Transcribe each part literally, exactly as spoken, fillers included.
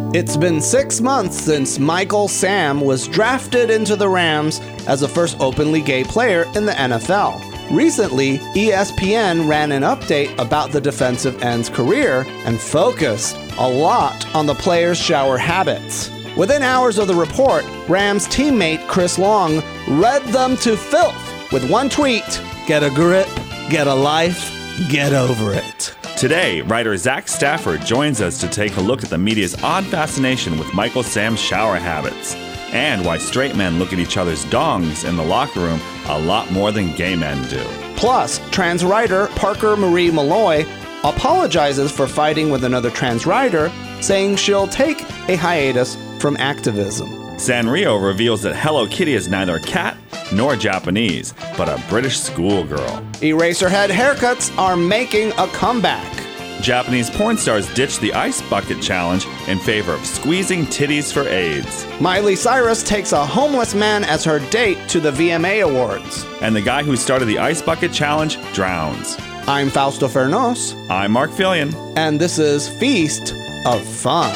It's been six months since Michael Sam was drafted into the Rams as the first openly gay player in the N F L. Recently, E S P N ran an update about the defensive end's career and focused a lot on the player's shower habits. Within hours of the report, Rams teammate Chris Long read them to filth with one tweet: "Get a grip, get a life, get over it." Today, writer Zach Stafford joins us to take a look at the media's odd fascination with Michael Sam's shower habits and why straight men look at each other's dongs in the locker room a lot more than gay men do. Plus, trans writer Parker Marie Malloy apologizes for fighting with another trans writer, saying she'll take a hiatus from activism. Sanrio reveals that Hello Kitty is neither a cat nor Japanese, but a British schoolgirl. Eraserhead haircuts are making a comeback. Japanese porn stars ditch the ice bucket challenge in favor of squeezing titties for AIDS. Miley Cyrus takes a homeless man as her date to the V M A Awards. And the guy who started the ice bucket challenge drowns. I'm Fausto Fernos. I'm Mark Fillion. And this is Feast of Fun.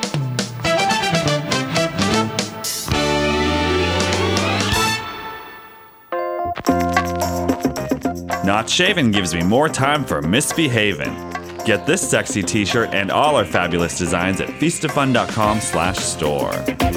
Not Shaven gives me more time for misbehaving. Get this sexy t-shirt and all our fabulous designs at feastoffun.com slash store.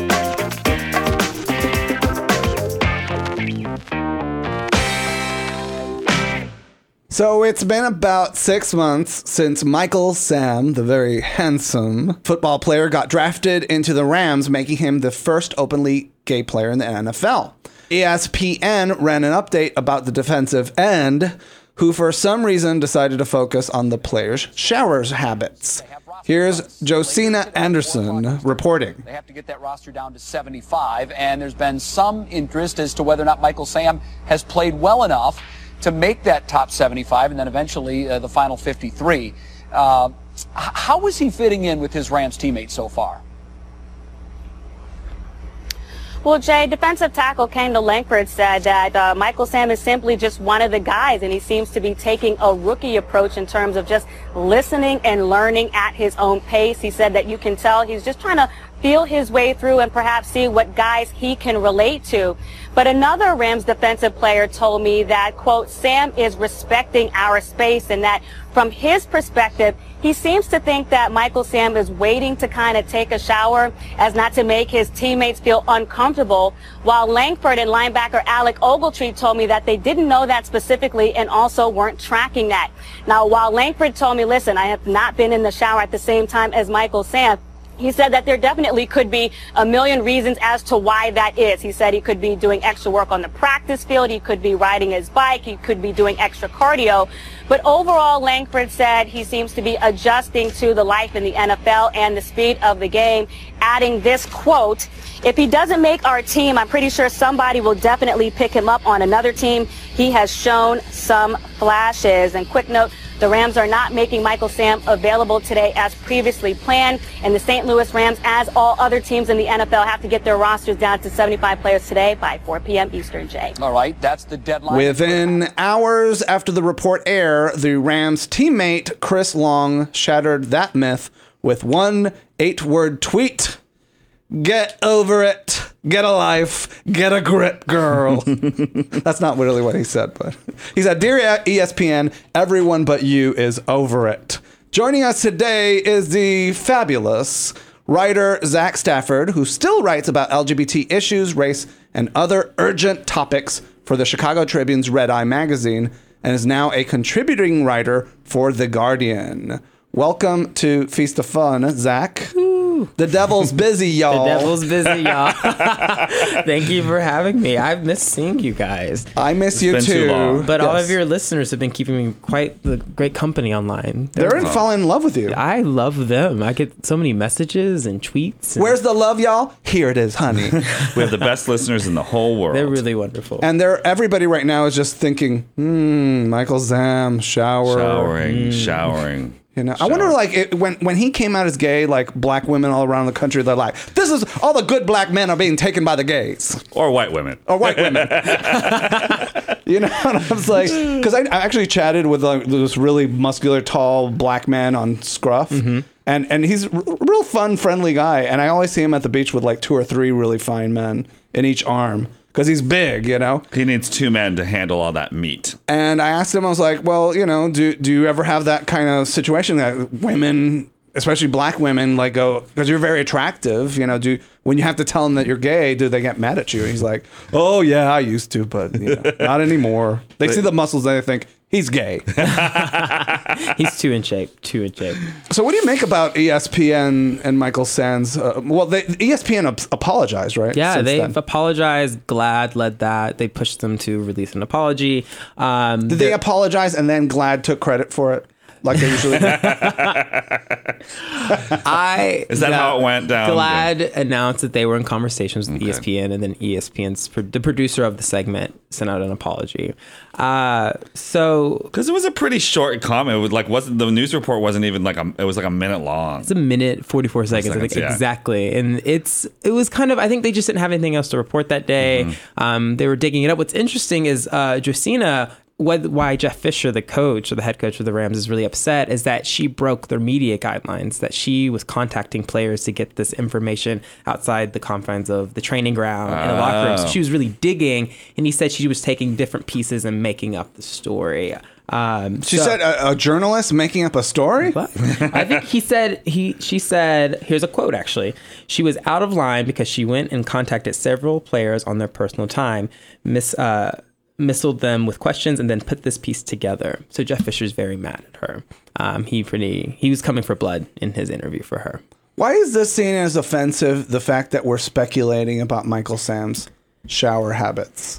So it's been about six months since Michael Sam, the very handsome football player, got drafted into the Rams, making him the first openly gay player in the N F L. E S P N ran an update about the defensive end, who for some reason decided to focus on the player's showers habits. Here's Josina Anderson reporting. They have to get that roster down to seventy-five, and there's been some interest as to whether or not Michael Sam has played well enough to make that top seventy-five and then eventually uh, the final fifty-three. Uh, how is he fitting in with his Rams teammates so far? Well, Jay, defensive tackle Kendall Langford said that uh, Michael Sam is simply just one of the guys, and he seems to be taking a rookie approach in terms of just listening and learning at his own pace. He said that you can tell he's just trying to feel his way through and perhaps see what guys he can relate to. But another Rams defensive player told me that, quote, Sam is respecting our space, and that from his perspective, he seems to think that Michael Sam is waiting to kind of take a shower as not to make his teammates feel uncomfortable, while Langford and linebacker Alec Ogletree told me that they didn't know that specifically and also weren't tracking that. Now, while Langford told me, listen, I have not been in the shower at the same time as Michael Sam, he said that there definitely could be a million reasons as to why that is. He said he could be doing extra work on the practice field. He could be riding his bike. He could be doing extra cardio. But overall, Langford said he seems to be adjusting to the life in the N F L and the speed of the game, adding this quote: "If he doesn't make our team, I'm pretty sure somebody will definitely pick him up on another team. He has shown some flashes." And quick note, the Rams are not making Michael Sam available today as previously planned. And the Saint Louis Rams, as all other teams in the N F L, have to get their rosters down to seventy-five players today by four p.m. Eastern, Jay. All right, that's the deadline. Within hours after the report aired, the Rams teammate Chris Long shattered that myth with one eight-word tweet: "Get over it. Get a life. Get a grip, girl." That's not really what he said, but he said, "Dear E S P N, everyone but you is over it." Joining us today is the fabulous writer Zach Stafford, who still writes about L G B T issues, race, and other urgent topics for the Chicago Tribune's Red Eye magazine, and is now a contributing writer for The Guardian. Welcome to Feast of Fun, Zach. Ooh. The devil's busy, y'all. The devil's busy, y'all. Thank you for having me. I've missed seeing you guys. I miss It's you been too. too long. But Yes. all of your listeners have been keeping me quite the great company online. They're in falling in love with you. I love them. I get so many messages and tweets. And Where's the love, y'all? Here it is, honey. We have the best listeners in the whole world. they're really wonderful. And they're everybody right now is just thinking, hmm, Michael Sam, shower. Showering, showering. You know, I wonder, like, it, when when he came out as gay, like, black women all around the country, they're like, this is all the good black men are being taken by the gays. Or white women. Or white women. You know, and I was like, because I, I actually chatted with like, this really muscular, tall black man on Scruff. Mm-hmm. And and he's a r- real fun, friendly guy. And I always see him at the beach with like two or three really fine men in each arm because he's big, you know. He needs two men to handle all that meat. And I asked him, I was like, well, you know, do do you ever have that kind of situation that women, especially black women, like go, because you're very attractive, you know, do when you have to tell them that you're gay, do they get mad at you? And he's like, oh yeah, I used to, but you know, not anymore. They see the muscles and they think he's gay. He's too in shape. Too in shape. So what do you make about E S P N and Michael Sands? Uh, well, they, E S P N ap- apologized, right? Yeah, Since they've then. apologized. Glad led that. They pushed them to release an apology. Um, Did they apologize and then Glad took credit for it? Like they usually do? I Is that no, how it went down? Glad announced that they were in conversations with E S P N, and then E S P N's pro- the producer of the segment sent out an apology. Uh, so Because it was a pretty short comment. It was like wasn't the news report wasn't even like a it was like a minute long. it's a minute forty-four seconds, I seconds, think yeah. exactly, and it's it was kind of I think they just didn't have anything else to report that day. Mm-hmm. Um, they were digging it up. What's interesting is uh, Josina. What, why Jeff Fisher, the coach or the head coach of the Rams, is really upset is that she broke their media guidelines, that she was contacting players to get this information outside the confines of the training ground and the locker room. So she was really digging, and he said she was taking different pieces and making up the story. Um, She so- said a, a journalist making up a story? What? I think he said he she said here's a quote actually. She was out of line because she went and contacted several players on their personal time, miss uh missiled them with questions and then put this piece together. So Jeff Fisher's very mad at her. Um, he pretty he was coming for blood in his interview for her. Why is this seen as offensive, the fact that we're speculating about Michael Sam's shower habits?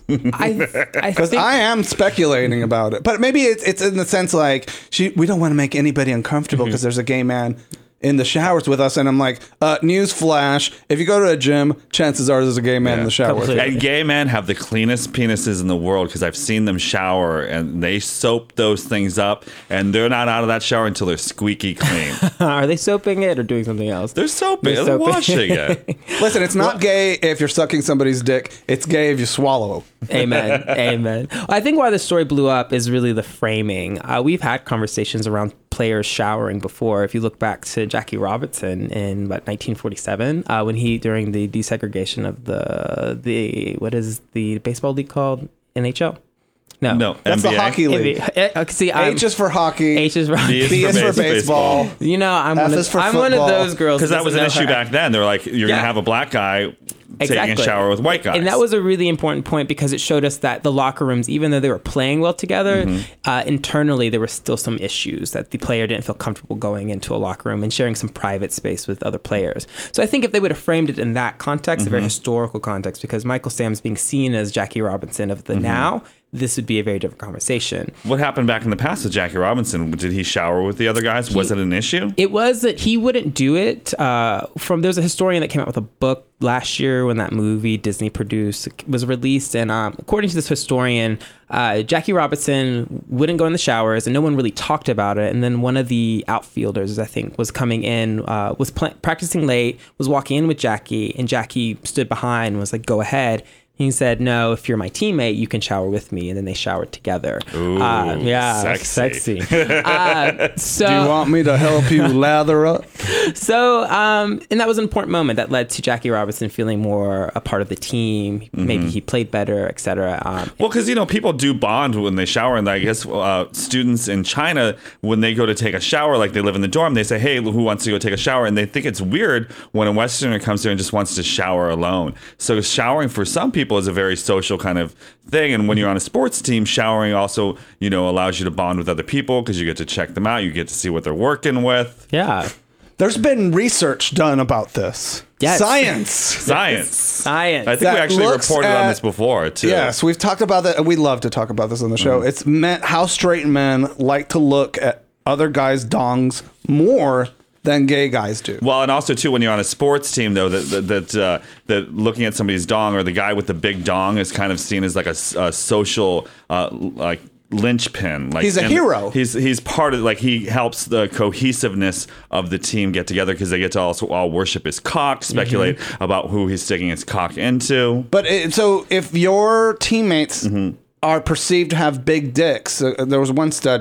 I I Because think I am speculating about it. But maybe it's, it's in the sense like, she, we don't want to make anybody uncomfortable because there's a gay man in the showers with us. And I'm like, uh, news flash, if you go to a gym, chances are there's a gay man in the shower. completely. And gay men have the cleanest penises in the world because I've seen them shower and they soap those things up and they're not out of that shower until they're squeaky clean. are they soaping it or doing something else? They're soaping, They're they're soaping. washing it. Listen, it's not gay if you're sucking somebody's dick. It's gay if you swallow. Amen. Amen. I think why the story blew up is really the framing. Uh, we've had conversations around players showering before. If you look back to Jackie Robinson in what nineteen forty-seven, uh, when he during the desegregation of the the what is the baseball league called? N H L. No, No, That's N B A. the hockey league. Uh, See, I'm, H is for hockey. H is for B is B is for base- baseball. You know, I'm F one is of, for I'm one of football. those girls Because that was an doesn't issue know her- back then. They're like, you're Yeah. going to have a black guy taking a Exactly. shower with white guys. And that was a really important point because it showed us that the locker rooms, even though they were playing well together, Mm-hmm. uh, internally there were still some issues that the player didn't feel comfortable going into a locker room and sharing some private space with other players. So I think if they would have framed it in that context, a very Mm-hmm. historical context, because Michael Sam's being seen as Jackie Robinson of the Mm-hmm. now, this would be a very different conversation. What happened back in the past with Jackie Robinson? Did he shower with the other guys? Was it an issue? It was that he wouldn't do it. Uh, from there's a historian that came out with a book last year when that movie Disney produced was released, and um, according to this historian, uh, Jackie Robinson wouldn't go in the showers, and no one really talked about it. And then one of the outfielders, I think, was coming in, uh, was pl- practicing late, was walking in with Jackie, and Jackie stood behind and was like, "Go ahead." He said, "No, if you're my teammate, you can shower with me." And then they showered together. Ooh, uh, yeah, sexy. sexy. uh, so, Do you want me to help you lather up? so, um, and that was an important moment that led to Jackie Robinson feeling more a part of the team. Mm-hmm. Maybe he played better, et cetera. Um, Well, because, you know, people do bond when they shower. And I guess uh, students in China, when they go to take a shower, like they live in the dorm, they say, hey, who wants to go take a shower? And they think it's weird when a Westerner comes here and just wants to shower alone. So showering for some people is a very social kind of thing. And when you're on a sports team, showering also, you know, allows you to bond with other people because you get to check them out. You get to see what they're working with. yeah. There's been research done about this. Yes. Science. Science. Science. I think That we actually looks reported on at- this before, too. Yes, we've talked about that. We love to talk about this on the show. It's meant how straight men like to look at other guys' dongs more than gay guys do. Well, and also too, when you're on a sports team, though, that that that, uh, that looking at somebody's dong or the guy with the big dong is kind of seen as like a, a social uh, like linchpin. Like He's a and hero. He's he's part of like he helps the cohesiveness of the team get together because they get to also all worship his cock, speculate Mm-hmm. about who he's sticking his cock into. But it, so if your teammates are perceived to have big dicks, uh, there was one study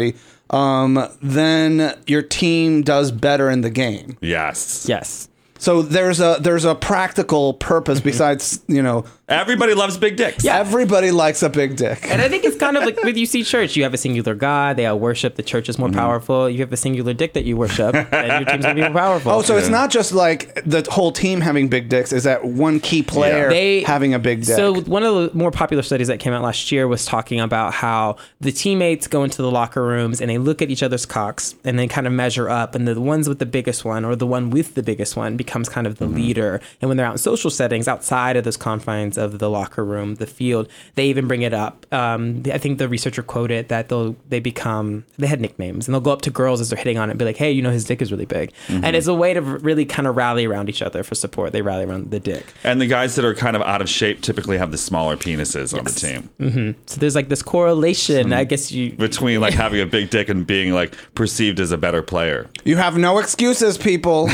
um, then your team does better in the game. Yes. Yes. So there's a there's a practical purpose besides, you know, Everybody loves big dicks. yeah. everybody likes a big dick. And I think it's kind of like with U C Church. You have a singular God. They all worship. The church is more Mm-hmm. powerful. You have a singular dick that you worship, and your team's going to be more powerful. Oh, so it's not just like the whole team having big dicks. Is that one key player They- having a big dick? So one of the more popular studies that came out last year was talking about how the teammates go into the locker rooms and they look at each other's cocks and they kind of measure up, and the ones with the biggest one or the one with the biggest one becomes kind of the Mm-hmm. leader. And when they're out in social settings outside of those confines of the locker room, the field, they even bring it up. Um, I think the researcher quoted that they'll they become they had nicknames, and they'll go up to girls as they're hitting on it and be like, "Hey, you know his dick is really big," Mm-hmm. and it's a way to really kind of rally around each other for support. They rally around the dick. And the guys that are kind of out of shape typically have the smaller penises on the team. So there's like this correlation. I guess you Between like having a big dick and being like perceived as a better player. You have no excuses, people.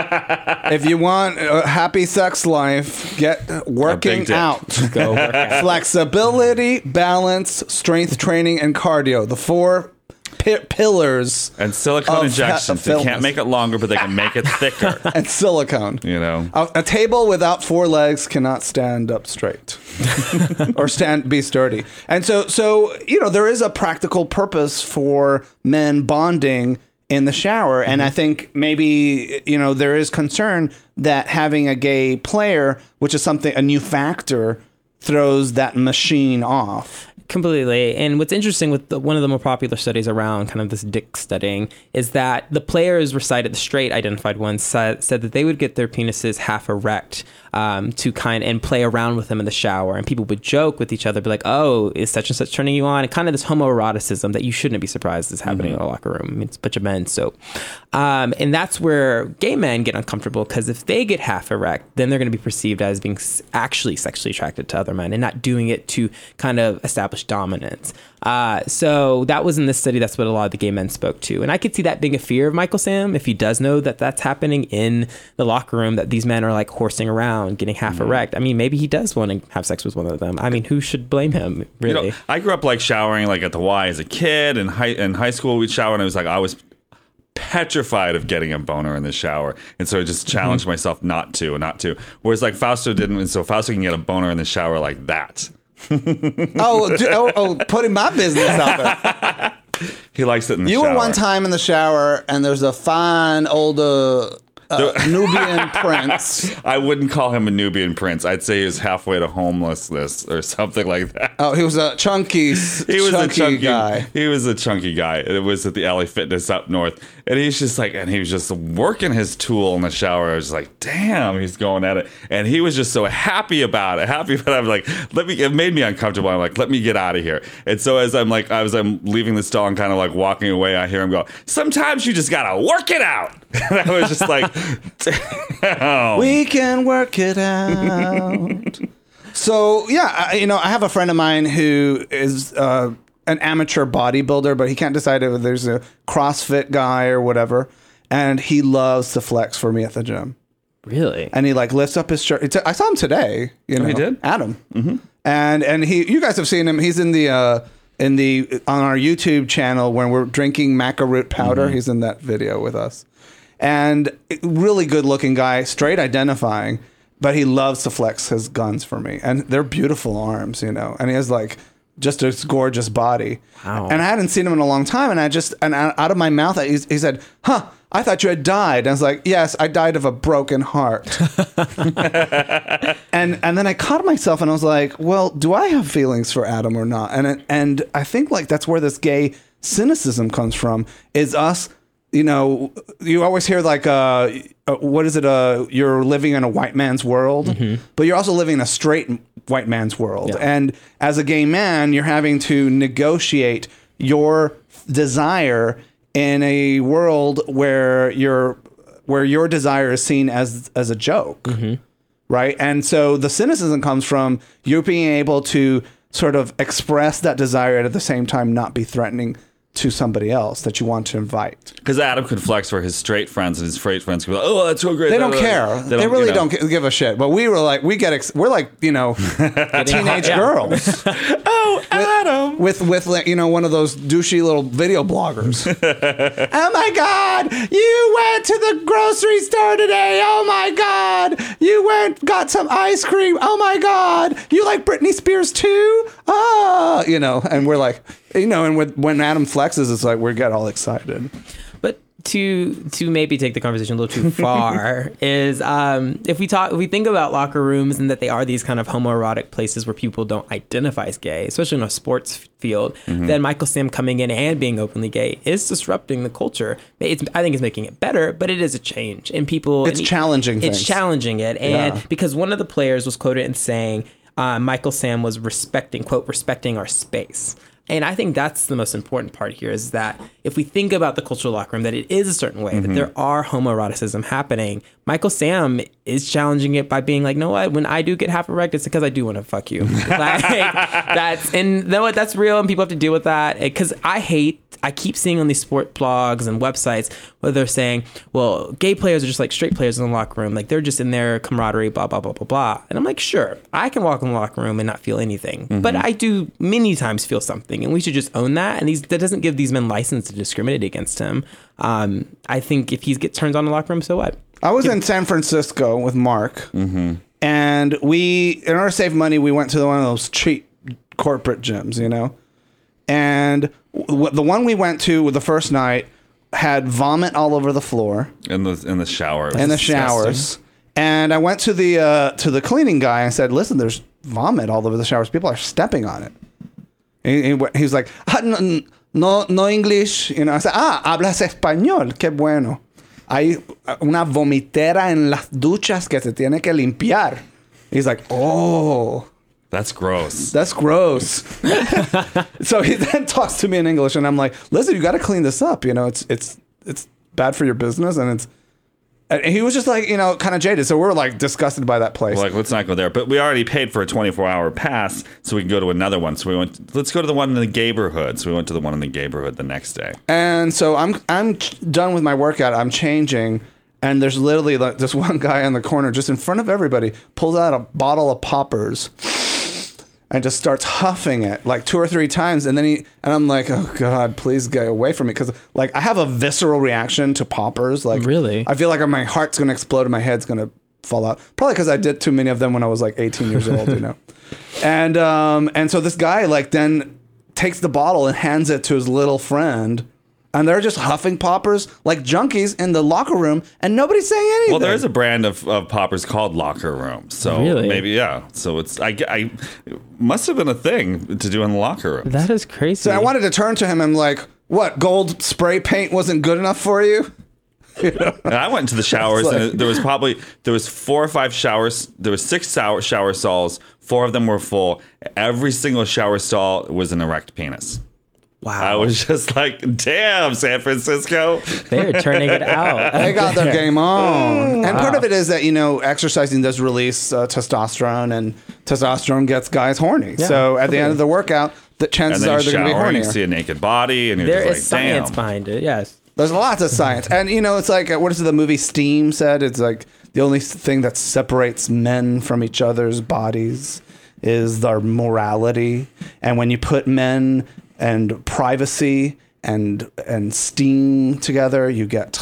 If you want a happy sex life, get working dick. out. go work out. Flexibility, balance, strength training, and cardio. The four pi- pillars And silicone Of injections. he- They can't make it longer, but they can make it thicker. and silicone. You know? A, a table without four legs cannot stand up straight or stand be sturdy. And so, so you know, there is a practical purpose for men bonding in the shower. And I think maybe, you know, there is concern that having a gay player, which is something, a new factor, throws that machine off. Completely. And what's interesting with the, one of the more popular studies around kind of this dick studying is that the players recited, the straight identified ones said, said that they would get their penises half erect um, to kind and play around with them in the shower. And people would joke with each other, be like, oh, is such and such turning you on? And kind of this homoeroticism that you shouldn't be surprised is happening Mm-hmm. in a locker room. I mean, it's a bunch of men. So, um, and that's where gay men get uncomfortable because if they get half erect, then they're going to be perceived as being s- actually sexually attracted to other men and not doing it to kind of establish dominance. Uh, so that was in this study. That's what a lot of the gay men spoke to. And I could see that being a fear of Michael Sam if he does know that that's happening in the locker room, that these men are like horsing around, getting half erect. I mean, maybe he does want to have sex with one of them. I mean, who should blame him, really? You know, I grew up like showering like at the Y as a kid. In high in high school, we'd shower, and I was like, I was petrified of getting a boner in the shower, and so I just challenged Mm-hmm. myself not to, and not to. Whereas like Fausto didn't, and so Fausto can get a boner in the shower like that. Oh, do, oh, oh, putting my business out there. He likes it in the You shower. were one time in the shower, and there's a fine older uh, Nubian prince. I wouldn't call him a Nubian prince. I'd say he was halfway to homelessness or something like that. Oh, he was a chunky, He was chunky a chunky guy. He was a chunky guy. It was at the L A Fitness up north, and he's just like, and he was just working his tool in the shower. I was like, damn, he's going at it, and he was just so happy about it. Happy about it. I'm like, let me. It made me uncomfortable. I'm like, let me get out of here. And so as I'm like, as I'm leaving the stall and kind of like walking away, I hear him go, sometimes you just gotta work it out. And I was just like, damn. We can work it out. So yeah, I, you know, I have a friend of mine who is uh, an amateur bodybuilder, but he can't decide if there's a CrossFit guy or whatever, and he loves to flex for me at the gym. Really? And he like lifts up his shirt. It's- I saw him today. You know, he did? Adam. Mm-hmm. And and he, you guys have seen him. He's in the uh, in the on our YouTube channel when we're drinking maca root powder. Mm-hmm. He's in that video with us. And really good looking guy, straight identifying, but he loves to flex his guns for me. And they're beautiful arms, you know. And he has like just a gorgeous body. Wow. And I hadn't seen him in a long time. And I just, and out of my mouth, he, he said, huh, I thought you had died. And I was like, yes, I died of a broken heart. and and then I caught myself and I was like, well, do I have feelings for Adam or not? And it, and I think like that's where this gay cynicism comes from, is us. You know, you always hear like, uh, uh, what is it? Uh, you're living in a white man's world, Mm-hmm. but you're also living in a straight white man's world. And as a gay man, you're having to negotiate your desire in a world where your where your desire is seen as as a joke, Mm-hmm. right? And so the cynicism comes from you being able to sort of express that desire and at the same time not be threatening to somebody else that you want to invite. Because Adam could flex for his straight friends, and his straight friends could be like, "Oh, that's so great." They don't care. They, don't- really you know. don't gi- give a shit. But we were like, we get, ex- we're like, you know, teenage Yeah. girls. Oh, Adam. with with like, you know, one of those douchey little video bloggers. Oh my God, you went to the grocery store today. Oh my God, you went got some ice cream. Oh my God, you like Britney Spears too? Ah, you know, and we're like, you know, and with, when Adam flexes, it's like we get all excited. But to to maybe take the conversation a little too far is um, if we talk if we think about locker rooms and that they are these kind of homoerotic places where people don't identify as gay, especially in a sports field, mm-hmm. then Michael Sam coming in and being openly gay is disrupting the culture. It's, I think it's making it better, but it is a change, and people it's and challenging. It's things. challenging it, and yeah. because one of the players was quoted in saying uh, Michael Sam was respecting quote respecting our space. And I think that's the most important part here is that if we think about the cultural locker room, that it is a certain way, mm-hmm. that there are homoeroticism happening. Michael Sam is challenging it by being like, no, what? When I do get half erect, it's because I do want to fuck you. Like, that's, and you know what? That's real, and people have to deal with that. Because I hate, I keep seeing on these sport blogs and websites where they're saying, well, gay players are just like straight players in the locker room. Like, they're just in their camaraderie, blah, blah, blah, blah, blah. And I'm like, sure, I can walk in the locker room and not feel anything. Mm-hmm. But I do many times feel something, and we should just own that. And these, that doesn't give these men license to discriminate against him. Um, I think if he gets turns on the locker room, so what? I was in San Francisco with Mark, mm-hmm. and we, in order to save money, we went to one of those cheap corporate gyms, you know? And w- the one we went to the first night had vomit all over the floor. In the in the shower. In the showers. And I went to the uh, to the cleaning guy and said, listen, there's vomit all over the showers. People are stepping on it. And he, he was like, ah, no, no, no English. You know, I said, ah, hablas español. Qué bueno. Hay una vomitera en las duchas que se tiene que limpiar. He's like, oh. That's gross. That's gross. So he then talks to me in English, and I'm like, listen, you got to clean this up. You know, it's it's it's bad for your business, and it's. And he was just like, you know, kind of jaded. So we're like disgusted by that place. We're like, let's not go there. But we already paid for a twenty-four hour pass, so we can go to another one. So we went, let's go to the one in the neighborhood. So we went to the one in the neighborhood the next day. And so I'm I'm done with my workout. I'm changing. And there's literally like this one guy in the corner, just in front of everybody, pulls out a bottle of poppers and just starts huffing it like two or three times. And then he, and I'm like, oh God, please get away from me. Cause like I have a visceral reaction to poppers. Like really, I feel like my heart's going to explode and my head's going to fall out. Probably cause I did too many of them when I was like eighteen years old, you know? And, um, and so this guy like then takes the bottle and hands it to his little friend. And they're just huffing poppers like junkies in the locker room, and nobody's saying anything. Well, there is a brand of, of poppers called Locker Room, so really? maybe yeah. So it's I, I it must have been a thing to do in the locker room. That is crazy. So I wanted to turn to him and like, what, gold spray paint wasn't good enough for you? You know? And I went into the showers, like, and there was probably there was four or five showers. There was six shower shower stalls. Four of them were full. Every single shower stall was an erect penis. Wow. I was just like, damn, San Francisco. They're turning it out. They got their game on. And part of it is that, you know, exercising does release uh, testosterone, and testosterone gets guys horny. Yeah, so at totally. the end of the workout, the chances And then are you they're going to be shower, you hornier. see a naked body, and you're There just is like, science damn. behind it, yes. There's lots of science. And, you know, it's like, what is it, the movie Steam said? It's like the only thing that separates men from each other's bodies is their morality. And when you put men and privacy and and steam together, you get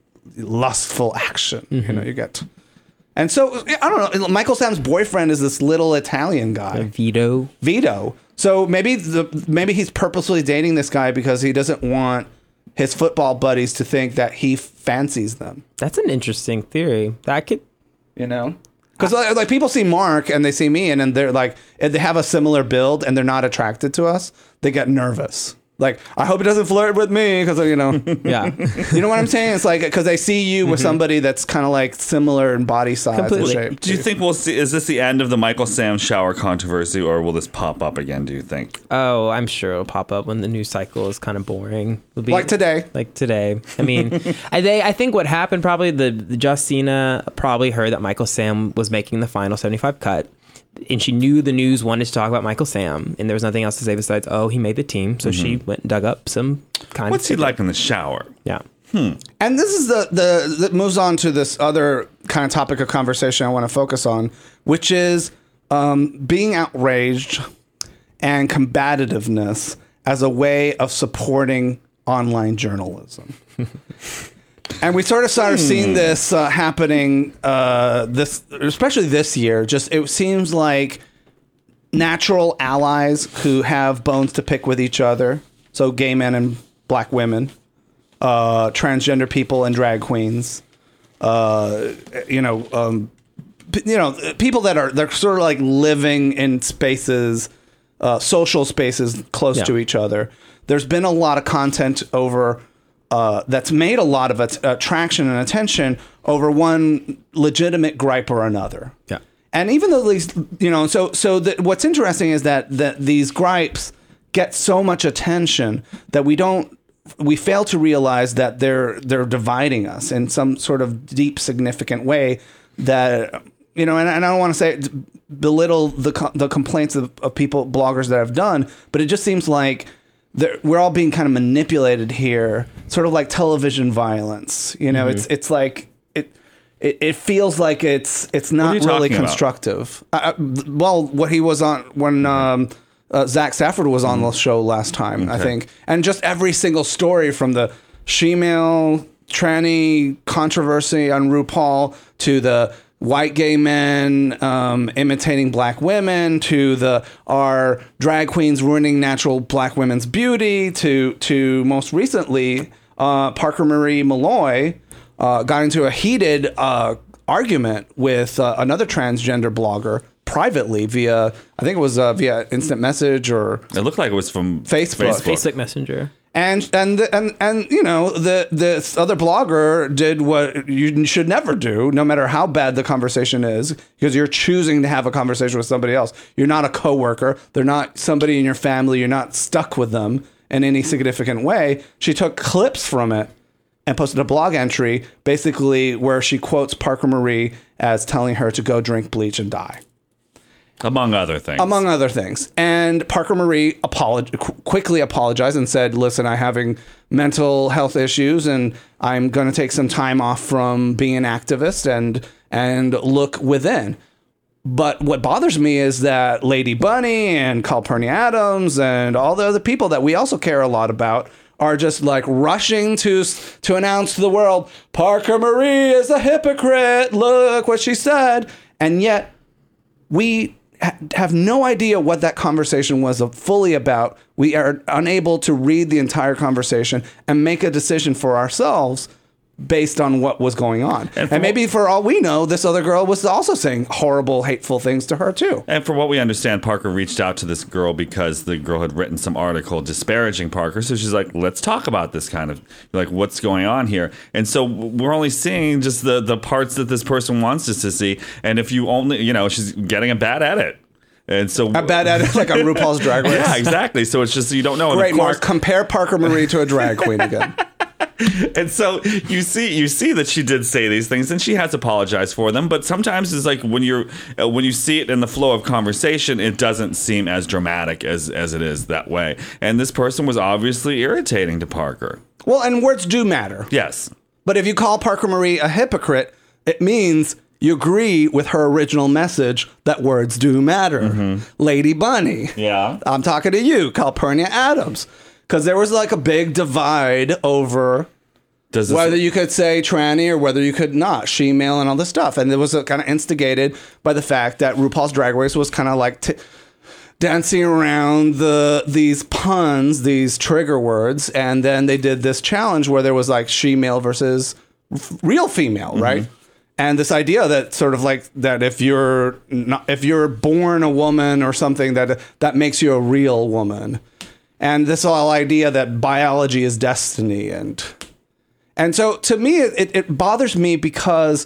lustful action. Mm-hmm. You know, you get. And so, I don't know, Michael Sam's boyfriend is this little Italian guy. Vito. Vito. So maybe the maybe he's purposely dating this guy because he doesn't want his football buddies to think that he fancies them. That's an interesting theory. That could, you know, because like, like people see Mark and they see me, and then they're like, if they have a similar build and they're not attracted to us, they get nervous. Like, I hope it doesn't flirt with me because, you know. yeah. You know what I'm saying? It's like, because they see you with somebody that's kind of like similar in body size Completely. and shape. Do you think we'll see, is this the end of the Michael Sam shower controversy, or will this pop up again, do you think? Oh, I'm sure it'll pop up when the news cycle is kind of boring. It'll be, Like today. Like today. I mean, I, they, I think what happened probably, the, the Justina probably heard that Michael Sam was making the final seventy-five cut. And she knew the news wanted to talk about Michael Sam, and there was nothing else to say besides, oh, he made the team. So mm-hmm. she went and dug up some kind What's of... What's he like in the shower? Yeah. Hmm. And this is the, the, that moves on to this other kind of topic of conversation I want to focus on, which is um, being outraged and combativeness as a way of supporting online journalism. And we sort of started seeing this uh, happening, uh, this especially this year. Just it seems like natural allies who have bones to pick with each other. So gay men and black women, uh, transgender people and drag queens, uh, you know, um, p- you know, people that are they're sort of like living in spaces, uh, social spaces close Yeah. to each other. There's been a lot of content over. Uh, that's made a lot of at- attraction and attention over one legitimate gripe or another. Yeah. And even though these, you know, so so the, what's interesting is that that these gripes get so much attention that we don't, we fail to realize that they're they're dividing us in some sort of deep, significant way. That, you know, and, and I don't want to say belittle the co- the complaints of, of people, bloggers that have done, but it just seems like they're- we're all being kind of manipulated here, sort of like television violence. You know, mm-hmm. it's it's like it, it it feels like it's it's not really constructive. Uh, well, what he was on when um, uh, Zach Stafford was on mm-hmm. the show last time, okay. I think, and just every single story from the shemale tranny controversy on RuPaul to the white gay men um, imitating black women, to the are drag queens ruining natural black women's beauty, to to most recently uh, Parker Marie Malloy uh, got into a heated uh, argument with uh, another transgender blogger privately via I think it was uh, via instant message or it looked like it was from Facebook, Facebook, Facebook Messenger. And and and and you know the this other blogger did what you should never do, no matter how bad the conversation is, because you're choosing to have a conversation with somebody else. You're not a coworker. They're not somebody in your family. You're not stuck with them in any significant way. She took clips from it and posted a blog entry, basically where she quotes Parker Marie as telling her to go drink bleach and die. Among other things. Among other things. And Parker Marie apolog- qu- quickly apologized and said, listen, I'm having mental health issues and I'm going to take some time off from being an activist and and look within. But what bothers me is that Lady Bunny and Calpurnia Adams and all the other people that we also care a lot about are just like rushing to to announce to the world, Parker Marie is a hypocrite. Look what she said. And yet we have no idea what that conversation was fully about. We are unable to read the entire conversation and make a decision for ourselves based on what was going on. And, and maybe for all we know, this other girl was also saying horrible, hateful things to her too. And for what we understand, Parker reached out to this girl because the girl had written some article disparaging Parker. So she's like, let's talk about this kind of, like, what's going on here. And so we're only seeing just the, the parts that this person wants us to see. And if you only, you know, she's getting a bad edit. And so a bad edit, like on RuPaul's Drag Race. Yeah, exactly. So it's just, you don't know. Great, and of course, Mark. Compare Parker Marie to a drag queen again. And so you see, you see that she did say these things, and she has apologized for them. But sometimes it's like when you're uh, when you see it in the flow of conversation, it doesn't seem as dramatic as as it is that way. And this person was obviously irritating to Parker. Well, and words do matter. Yes, but if you call Parker Marie a hypocrite, it means you agree with her original message that words do matter. Mm-hmm. Lady Bunny. Yeah, I'm talking to you, Calpurnia Adams. Because there was like a big divide over Does this whether you could say tranny or whether you could not, she-male and all this stuff. And it was kind of instigated by the fact that RuPaul's Drag Race was kind of like t- dancing around the these puns, these trigger words. And then they did this challenge where there was like she-male versus f- real female, mm-hmm. right? And this idea that sort of like that if you're not, if you're born a woman or something, that that makes you a real woman. And this whole idea that biology is destiny. And and so to me, it, it bothers me because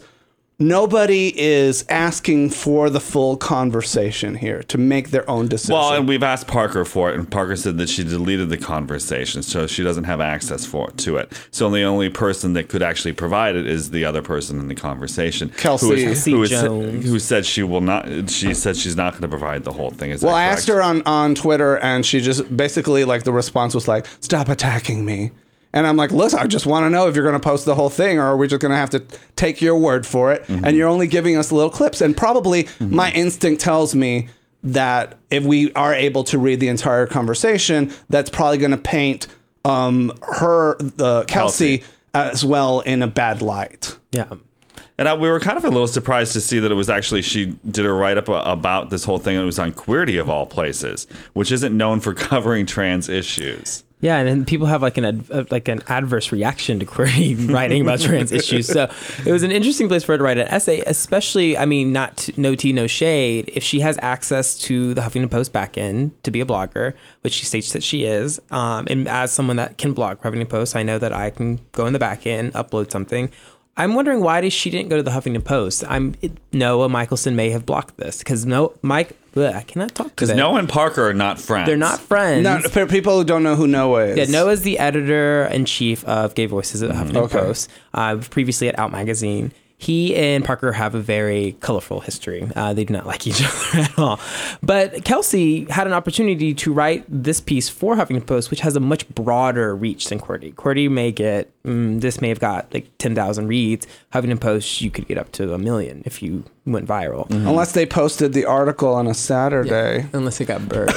nobody is asking for the full conversation here to make their own decision. Well, and we've asked Parker for it, and Parker said that she deleted the conversation, so she doesn't have access for to it. So the only person that could actually provide it is the other person in the conversation, Kelsey, who, is, who, is, Jones. who said she will not. She said she's not going to provide the whole thing. Is well, that I correct? asked her on on Twitter, and she just basically like the response was like, "Stop attacking me." And I'm like, listen, I just want to know if you're going to post the whole thing or are we just going to have to take your word for it? Mm-hmm. And you're only giving us little clips. And probably mm-hmm. my instinct tells me that if we are able to read the entire conversation, that's probably going to paint um, her, the Kelsey, Kelsey, as well in a bad light. Yeah. And I, we were kind of a little surprised to see that it was actually, she did a write-up about this whole thing, and it was on Queerty of all places, which isn't known for covering trans issues. Yeah, and then people have like an ad, like an adverse reaction to Queerty writing about trans issues. So it was an interesting place for her to write an essay, especially, I mean, not to, no tea, no shade. If she has access to the Huffington Post backend to be a blogger, which she states that she is, um, and as someone that can blog for Huffington Post, I know that I can go in the backend, upload something. I'm wondering why did she didn't go to the Huffington Post. I'm it, Noah Michelson may have blocked this because no Mike. Bleh, I cannot talk because Noah and Parker are not friends. They're not friends. Not, for people who don't know who Noah is. Yeah, Noah's the editor in chief of Gay Voices at Huffington Okay. Post. Uh, previously at Out Magazine. He and Parker have a very colorful history. Uh, they do not like each other at all. But Kelsey had an opportunity to write this piece for Huffington Post, which has a much broader reach than Queerty. Queerty may get, mm, this may have got like ten thousand reads. Huffington Post, you could get up to a million if you went viral. Mm-hmm. Unless they posted the article on a Saturday. Yeah, unless it got buried.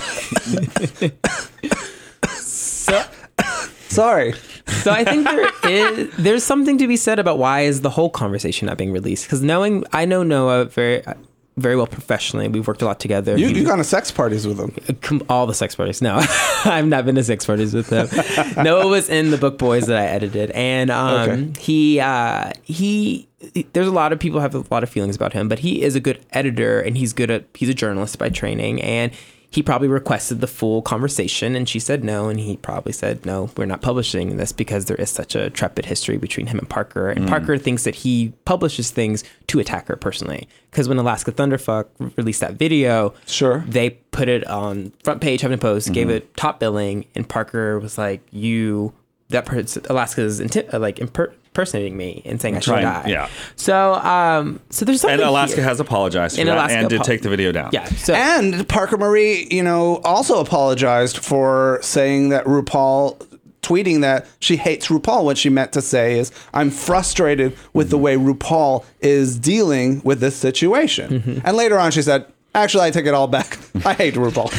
so, Sorry. So I think there is there's something to be said about why is the whole conversation not being released? Because knowing I know Noah very very well professionally. We've worked a lot together. You, He- you gone to sex parties with him. all the sex parties. No, I've not been to sex parties with him. Noah was in the Book Boys that I edited, and um, Okay. he uh, he. There's a lot of people have a lot of feelings about him, but he is a good editor, and he's good at. He's a journalist by training, and he probably requested the full conversation, and she said no, and he probably said no, we're not publishing this because there is such a trepid history between him and Parker, and Parker thinks that he publishes things to attack her personally. Because when Alaska Thunderfuck released that video, Sure. they put it on front page, Huffington Post, gave it top billing, and Parker was like, "You, that person, Alaska's inti- uh, like imper- impersonating me and saying I should Right, die." yeah. So, um, so there's something. And Alaska here. has apologized for And that Alaska and did apo- take the video down. Yeah. So And Parker Marie, you know, also apologized for saying that RuPaul, tweeting that she hates RuPaul. What she meant to say is, I'm frustrated with the way RuPaul is dealing with this situation. And later on, she said, actually, I take it all back. I hate RuPaul.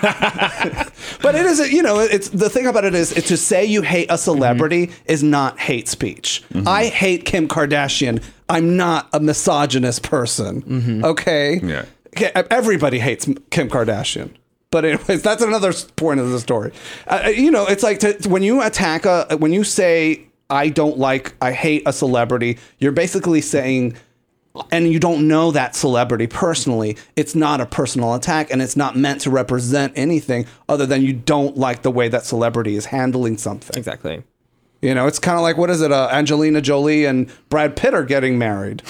But it is, you know, it's the thing about it is, it's to say you hate a celebrity is not hate speech. I hate Kim Kardashian. I'm not a misogynist person. Okay? Yeah. Okay, everybody hates Kim Kardashian. But anyways, that's another s- point of the story. Uh, you know, it's like to, when you attack a, when you say, I don't like, I hate a celebrity, you're basically saying, and you don't know that celebrity personally, it's not a personal attack, and it's not meant to represent anything other than you don't like the way that celebrity is handling something. exactly. You know, it's kind of like, what is it? Uh, Angelina Jolie and Brad Pitt are getting married.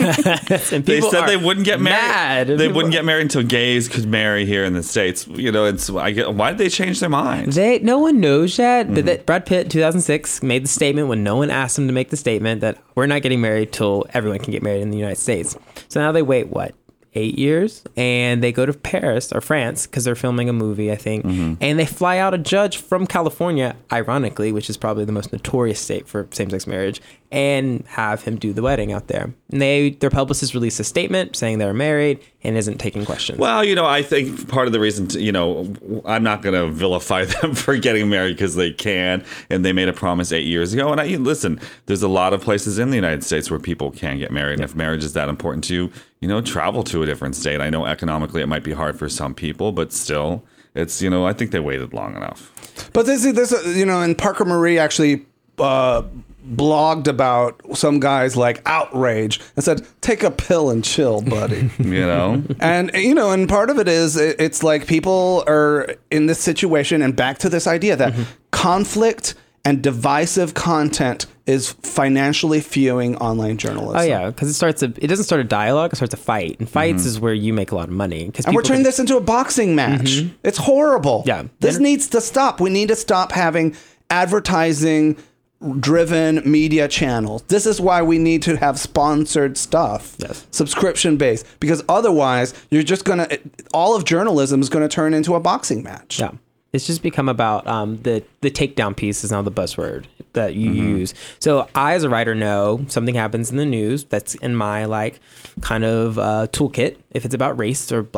And They people said are they wouldn't get married. mad. They People- wouldn't get married until gays could marry here in the States. You know, it's I get, why did they change their minds? They no one knows yet. But that Brad Pitt, two thousand six, made the statement when no one asked him to make the statement that we're not getting married till everyone can get married in the United States. So now they wait what eight years, and they go to Paris or France because they're filming a movie, I think, and they fly out a judge from California, ironically, which is probably the most notorious state for same-sex marriage, and have him do the wedding out there. And they their publicist released a statement saying they're married and isn't taking questions. Well, you know, I think part of the reason, to, you know, I'm not going to vilify them for getting married because they can, and they made a promise eight years ago. And I listen, there's a lot of places in the United States where people can get married, and if marriage is that important to you, you know, travel to a different state. I know economically it might be hard for some people, but still, it's, you know, I think they waited long enough. But this is, this, uh, you know, and Parker Marie actually uh, blogged about some guys like outrage and said, take a pill and chill, buddy. You know, And, you know, and part of it is it- it's like people are in this situation, and back to this idea that conflict and divisive content is financially fueling online journalism. Oh yeah, because it starts a it doesn't start a dialogue; it starts a fight, and fights is where you make a lot of money. Because And we're turning this into a boxing match. It's horrible. Yeah. This And- needs to stop. We need to stop having advertising driven media channels. This is why we need to have sponsored stuff. Yes. Subscription based. Because otherwise you're just gonna all of journalism is gonna turn into a boxing match. Yeah. It's just become about um, the the takedown piece is now the buzzword that you use. So I, as a writer, know something happens in the news that's in my like kind of uh, toolkit. If it's about race or black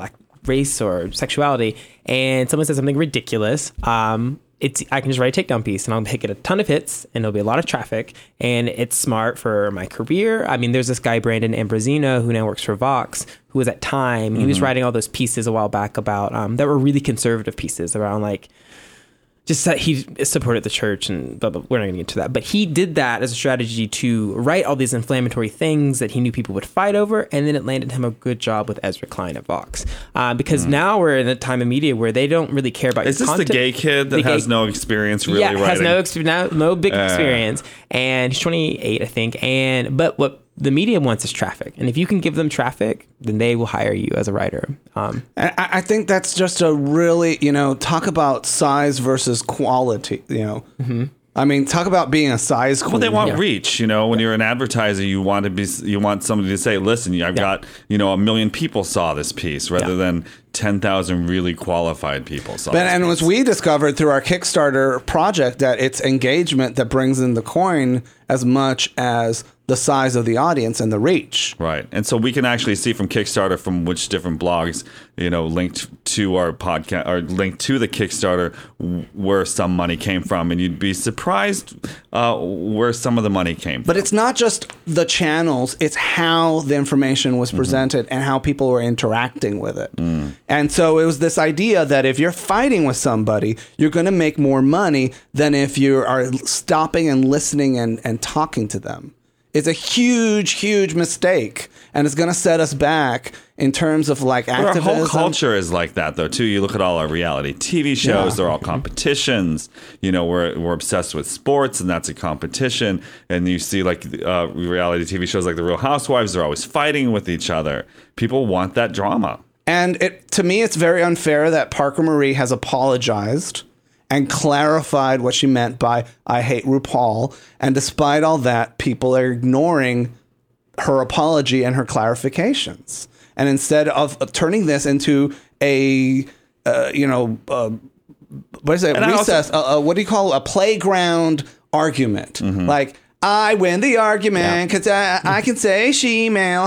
race or sexuality, and someone says something ridiculous, um, it's I can just write a takedown piece and I'll get a ton of hits and there'll be a lot of traffic, and it's smart for my career. I mean, there's this guy, Brandon Ambrosino, who now works for Vox, who was at Time. Mm-hmm. He was writing all those pieces a while back about um, that were really conservative pieces around like just that he supported the church and blah, blah, we're not going to get into that. But he did that as a strategy to write all these inflammatory things that he knew people would fight over. And then it landed him a good job with Ezra Klein at Vox. Uh, because mm. now we're in a time of media where they don't really care about Is your this content. the gay kid that the has gay, no experience really yeah, writing? has no, exp- no, no big uh. experience. And he's twenty-eight, I think. And But what the media wants is traffic. And if you can give them traffic, then they will hire you as a writer. Um, and I, I think that's just a really, you know, talk about size versus quality, you know. Mm-hmm. I mean, talk about being a size queen. Well, they want Yeah. reach. You know, when you're an advertiser, you want to be, you want somebody to say, "Listen, I've Yeah. got, you know, a million people saw this piece," rather Yeah. than ten thousand really qualified people saw. But, this and piece. as we discovered through our Kickstarter project, that it's engagement that brings in the coin as much as the size of the audience and the reach. Right. And so we can actually see from Kickstarter from which different blogs, you know, linked to our podcast or linked to the Kickstarter w- where some money came from. And you'd be surprised uh, where some of the money came from. But it's not just the channels, it's how the information was presented mm-hmm. and how people were interacting with it. Mm. And so it was this idea that if you're fighting with somebody, you're going to make more money than if you are stopping and listening and, and talking to them. It's a huge, huge mistake, and it's going to set us back in terms of like but activism. Our whole culture is like that, though, too. You look at all our reality T V shows; Yeah. they're all competitions. You know, we're we're obsessed with sports, and that's a competition. And you see, like uh, reality T V shows, like The Real Housewives, they're always fighting with each other. People want that drama. And it, to me, it's very unfair that Parker Marie has apologized and clarified what she meant by "I hate RuPaul." And despite all that, people are ignoring her apology and her clarifications. And instead of turning this into a, uh, you know, uh, what is it? And I Recess? also- uh, uh, what do you call it? A playground argument? Mm-hmm. Like, I win the argument because I, I can say she-mail.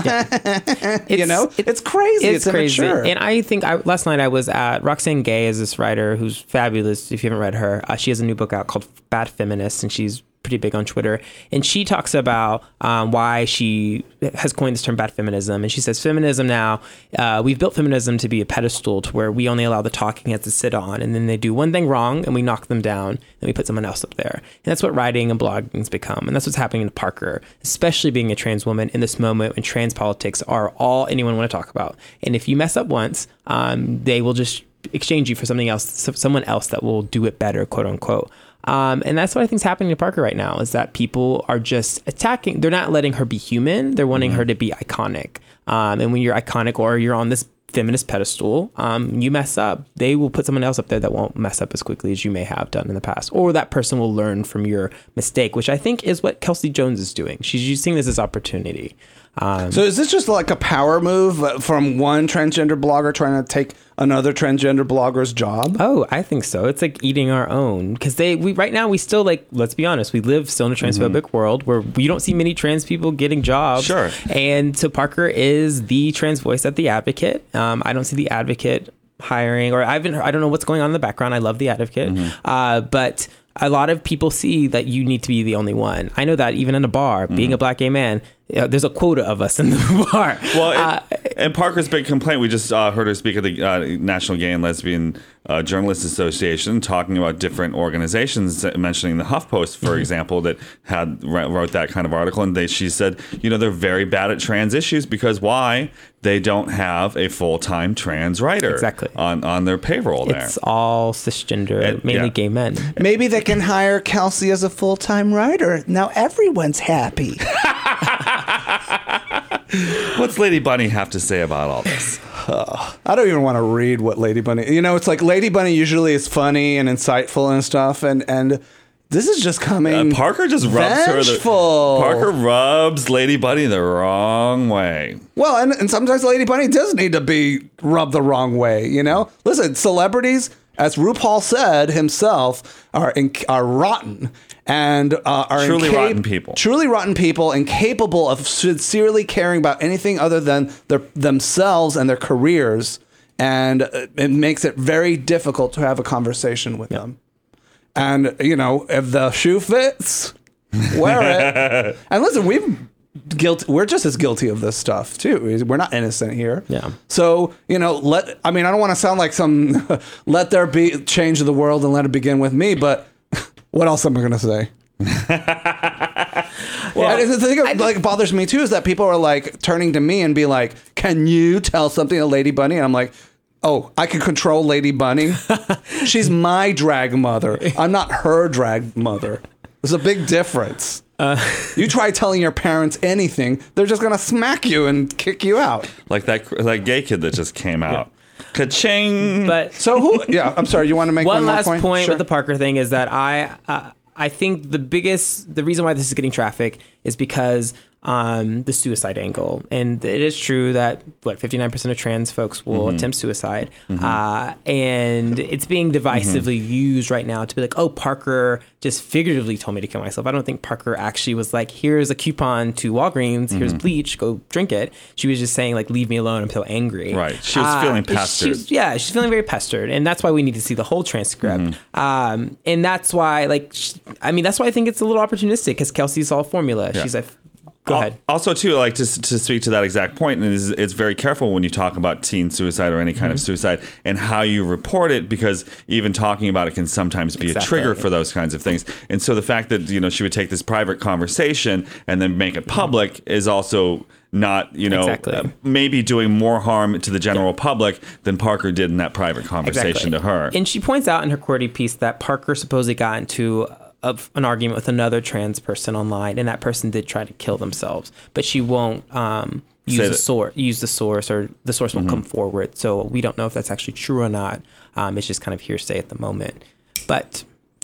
you know, it- it's crazy. It's, It's, crazy. immature. And I think I, last night I was at Roxane Gay is this writer who's fabulous. If you haven't read her, uh, she has a new book out called Bad Feminist, and she's pretty big on Twitter. And she talks about um, why she has coined this term bad feminism. And she says feminism now, uh, we've built feminism to be a pedestal to where we only allow the talking heads to sit on. And then they do one thing wrong and we knock them down and we put someone else up there. And that's what writing and blogging's become. And that's what's happening to Parker, especially being a trans woman in this moment when trans politics are all anyone want to talk about. And if you mess up once, um, they will just exchange you for something else, someone else that will do it better, quote unquote. Um, and that's what I think is happening to Parker right now, is that people are just attacking. They're not letting her be human. They're wanting mm-hmm. her to be iconic. Um, and when you're iconic or you're on this feminist pedestal, um, you mess up, they will put someone else up there that won't mess up as quickly as you may have done in the past. Or that person will learn from your mistake, which I think is what Kelsey Jones is doing. She's using this as opportunity. Um, so is this just like a power move from one transgender blogger trying to take another transgender blogger's job? Oh, I think so. It's like eating our own, because they we right now we still, like, let's be honest, we live still in a transphobic mm-hmm. world where we don't see many trans people getting jobs. Sure. And so Parker is the trans voice at The Advocate. Um, I don't see The Advocate hiring, or I've been, I don't know what's going on in the background. I love The Advocate, mm-hmm. uh, but a lot of people see that you need to be the only one. I know that even in a bar, mm-hmm. being a black gay man, uh, there's a quota of us in the bar. Well, uh, and, and Parker's big complaint, we just uh, heard her speak at the uh, National Gay and Lesbian uh, Journalists Association, talking about different organizations, mentioning the HuffPost, for mm-hmm. example, that had wrote that kind of article. And they, she said, you know, they're very bad at trans issues because why? They don't have a full-time trans writer exactly. on, on their payroll there. It's all cisgender, and, mainly yeah. gay men. Maybe they can hire Kelsey as a full-time writer. Now everyone's happy. What's Lady Bunny have to say about all this? Uh, I don't even want to read what Lady Bunny... You know, it's like Lady Bunny usually is funny and insightful and stuff, and... and this is just coming. Uh, Parker just rubs vengeful. her. The, Parker rubs Lady Bunny the wrong way. Well, and, and sometimes Lady Bunny does need to be rubbed the wrong way. You know, listen, celebrities, as RuPaul said himself, are in, are rotten and uh, are truly incap- rotten people. Truly rotten people, incapable of sincerely caring about anything other than their themselves and their careers. and it makes it very difficult to have a conversation with them. And, you know, if the shoe fits, wear it. And listen, we've guilty. We're just as guilty of this stuff too. We're not innocent here. Yeah. So, you know, let, I mean, I don't want to sound like some, let there be change of the world and let it begin with me, but what else am I going to say? Well, and the thing that like bothers me too is that people are like turning to me and be like, can you tell something to Lady Bunny? And I'm like, oh, I can control Lady Bunny. She's my drag mother. I'm not her drag mother. There's a big difference. Uh, you try telling your parents anything, they're just gonna smack you and kick you out. Like that, that gay kid that just came out. Yeah. Ka-ching! But so who? Yeah, I'm sorry. You want to make one, one more last point, point sure. with the Parker thing is that I, uh, I think the biggest, the reason why this is getting traffic is because um, the suicide angle, and it is true that what fifty-nine percent of trans folks will Mm-hmm. attempt suicide, mm-hmm. uh, and it's being divisively mm-hmm. used right now to be like, oh, Parker just figuratively told me to kill myself. I don't think Parker actually was like, here's a coupon to Walgreens, mm-hmm. here's bleach, go drink it. She was just saying like, leave me alone, I'm so angry. Right. She was uh, feeling pestered. She's, yeah, she's feeling very pestered, and that's why we need to see the whole transcript. Mm-hmm. Um, and that's why, like, she, I mean, that's why I think it's a little opportunistic because Kelsey saw a formula. Yeah. She's like, go Al- ahead. Also, too, like to to speak to that exact point, and it's, it's very careful when you talk about teen suicide or any kind mm-hmm. of suicide and how you report it, because even talking about it can sometimes be exactly. a trigger for those kinds of things. And so the fact that, you know, she would take this private conversation and then make it public mm-hmm. is also not, you know, exactly. uh, maybe doing more harm to the general yeah. public than Parker did in that private conversation exactly. to her. And she points out in her Qwerty piece that Parker supposedly got into of an argument with another trans person online, and that person did try to kill themselves, but she won't um, use the source, use the source, or the source won't mm-hmm. come forward. So we don't know if that's actually true or not. Um, it's just kind of hearsay at the moment. But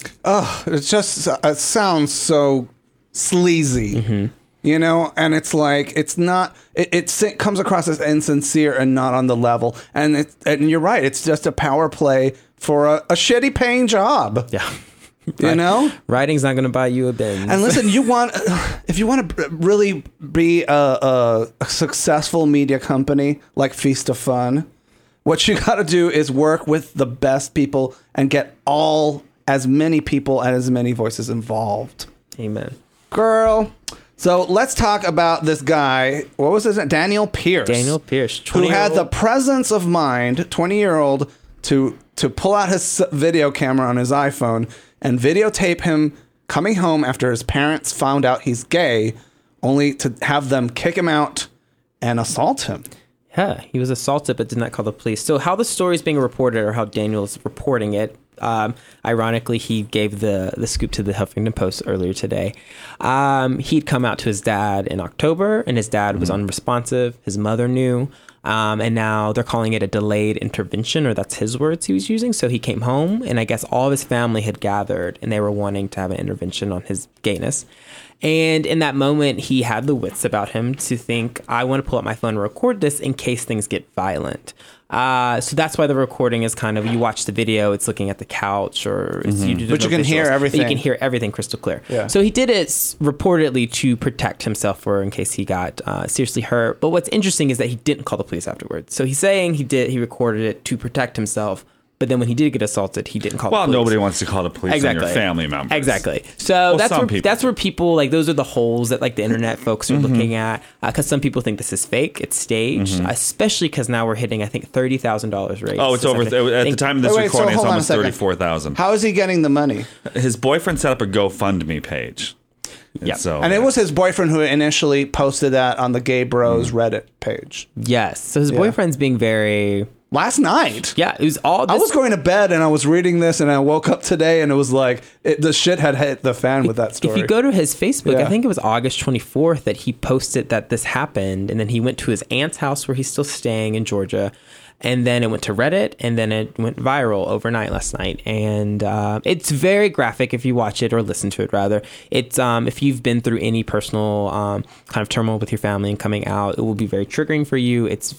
oh, it just it sounds so sleazy, mm-hmm. you know. And it's like it's not. It, it comes across as insincere and not on the level. And it, and you're right. It's just a power play for a, a shitty paying job. Yeah. You right. know, writing's not going to buy you a Benz. And listen, you want if you want to really be a, a, a successful media company like Feast of Fun, what you got to do is work with the best people and get all as many people and as many voices involved. Amen, girl. So let's talk about this guy. What was his name? Daniel Pierce. Daniel Pierce, who had the presence of mind, twenty-year-old, to to pull out his video camera on his iPhone and videotape him coming home after his parents found out he's gay, only to have them kick him out and assault him. Yeah, he was assaulted but did not call the police. So how the story is being reported, or how Daniel's reporting it, um, ironically, he gave the, the scoop to the Huffington Post earlier today. Um, he'd come out to his dad in October, and his dad mm-hmm. was unresponsive. His mother knew. Um, and now they're calling it a delayed intervention, or that's his words he was using. So he came home, and I guess all of his family had gathered, and they were wanting to have an intervention on his gayness. And in that moment, he had the wits about him to think, I want to pull up my phone and record this in case things get violent. Uh, so that's why the recording is kind of, you watch the video, it's looking at the couch, or it's, mm-hmm. you, but you can visuals, hear everything. But you can hear everything crystal clear. Yeah. So he did it reportedly to protect himself, or in case he got uh, seriously hurt. But what's interesting is that he didn't call the police afterwards. So he's saying he did, he recorded it to protect himself. But then when he did get assaulted, he didn't call well, the police. Well, nobody wants to call the police exactly. on your family members. Exactly. So well, that's where people. that's where people, like, those are the holes that, like, the internet folks are mm-hmm. looking at. Because uh, some people think this is fake, it's staged, mm-hmm. especially because now we're hitting, I think, thirty thousand dollars rates. Oh, it's over. Th- at the time of this wait, recording, so it's almost thirty-four thousand dollars. How is he getting the money? His boyfriend set up a GoFundMe page. Yeah. So, and it was his boyfriend who initially posted that on the Gay Bros mm-hmm. Reddit page. Yes. So his yeah. boyfriend's being very... Last night. Yeah, it was all this. I was going to bed and I was reading this and I woke up today and it was like it, the shit had hit the fan with that story. If you go to his Facebook, yeah. I think it was August twenty-fourth that he posted that this happened, and then he went to his aunt's house where he's still staying in Georgia, and then it went to Reddit, and then it went viral overnight last night. And uh, it's very graphic if you watch it or listen to it, rather. It's um, if you've been through any personal um, kind of turmoil with your family and coming out, it will be very triggering for you. It's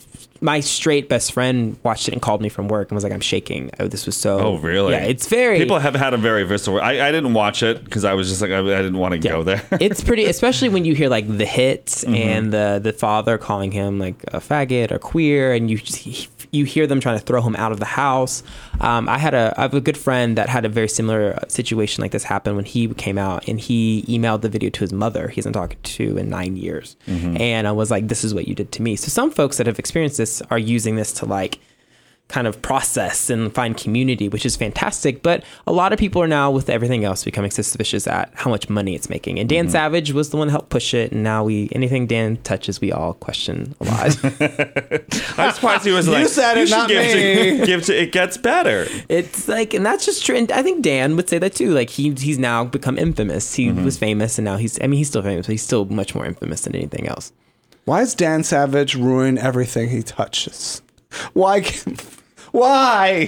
my straight best friend watched it and called me from work and was like, I'm shaking. Oh, this was so. Oh, really? Yeah, it's very. People have had a very visceral. I, I didn't watch it because I was just like, I, I didn't want to Yeah. go there. It's pretty, especially when you hear like the hits Mm-hmm. and the the father calling him like a faggot or queer, and you just, you hear them trying to throw him out of the house. Um, I had a I have a good friend that had a very similar situation like this happen when he came out, and he emailed the video to his mother. He hasn't talked to in nine years, Mm-hmm. and I was like, "This is what you did to me." So some folks that have experienced this are using this to like kind of process and find community, which is fantastic. But a lot of people are now, with everything else, becoming suspicious at how much money it's making. And Dan Mm-hmm. Savage was the one that helped push it. And now we, anything Dan touches, we all question a lot. I'm surprised he was You like, said it, you should not give me." To, give to It Gets Better. It's like, and that's just true. And I think Dan would say that too. Like he, he's now become infamous. He Mm-hmm. was famous, and now he's, I mean, he's still famous, but he's still much more infamous than anything else. Why does Dan Savage ruin everything he touches? Why? can- Why?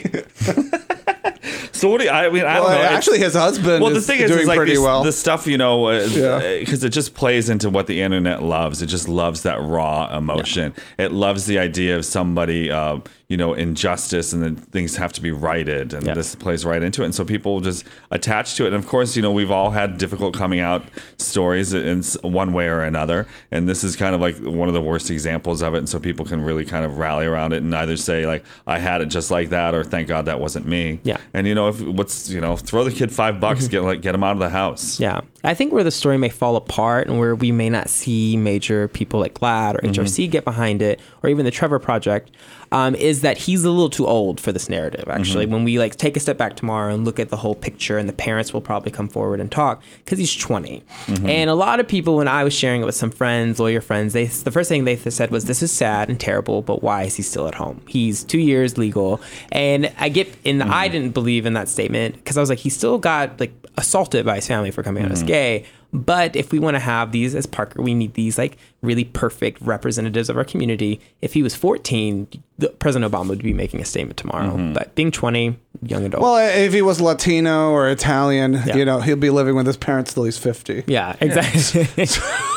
So what do you, I mean, I Well, don't know. It's- actually, his husband well, the is thing is, doing is like pretty this, well. the stuff, you know, Yeah. because it just plays into what the internet loves. It just loves that raw emotion. It loves the idea of somebody, uh, you know, injustice, and then things have to be righted, and Yeah. this plays right into it. And so people just attach to it. And of course, you know, we've all had difficult coming out stories in s- one way or another, and this is kind of like one of the worst examples of it. And so people can really kind of rally around it and either say like, I had it just like that, or thank God that wasn't me. Yeah. And you know, if what's you know, throw the kid five bucks, get like get him out of the house. Yeah. I think where the story may fall apart and where we may not see major people like GLAAD or H R C get behind it, or even the Trevor Project, um, is that he's a little too old for this narrative, actually. When we like take a step back tomorrow and look at the whole picture, and the parents will probably come forward and talk, because he's twenty. And a lot of people, when I was sharing it with some friends, lawyer friends, they the first thing they said was, this is sad and terrible, but why is he still at home? He's two years legal. And I get, and I didn't believe in that statement, because I was like, he still got like assaulted by his family for coming out as gay. But if we want to have these as Parker, we need these like really perfect representatives of our community. If he was fourteen, the, President Obama would be making a statement tomorrow. But being twenty, young adult. Well, if he was Latino or Italian, Yeah. you know, he'll be living with his parents till he's fifty. yeah, exactly.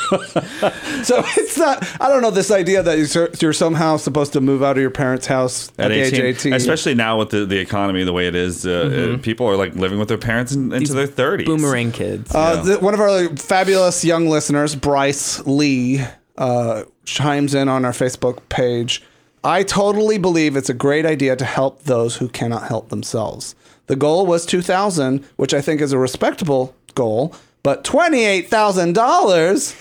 So it's not, I don't know, this idea that you're, you're somehow supposed to move out of your parents' house at, At the age eighteen, of eighteen. especially now with the, the economy the way it is, uh, uh, people are like living with their parents in, into their thirties. Boomerang kids. Uh, Yeah. th- one of our fabulous young listeners, Bryce Lee, uh, chimes in on our Facebook page. I totally believe it's a great idea to help those who cannot help themselves. The goal was two thousand dollars, which I think is a respectable goal, but twenty-eight thousand dollars?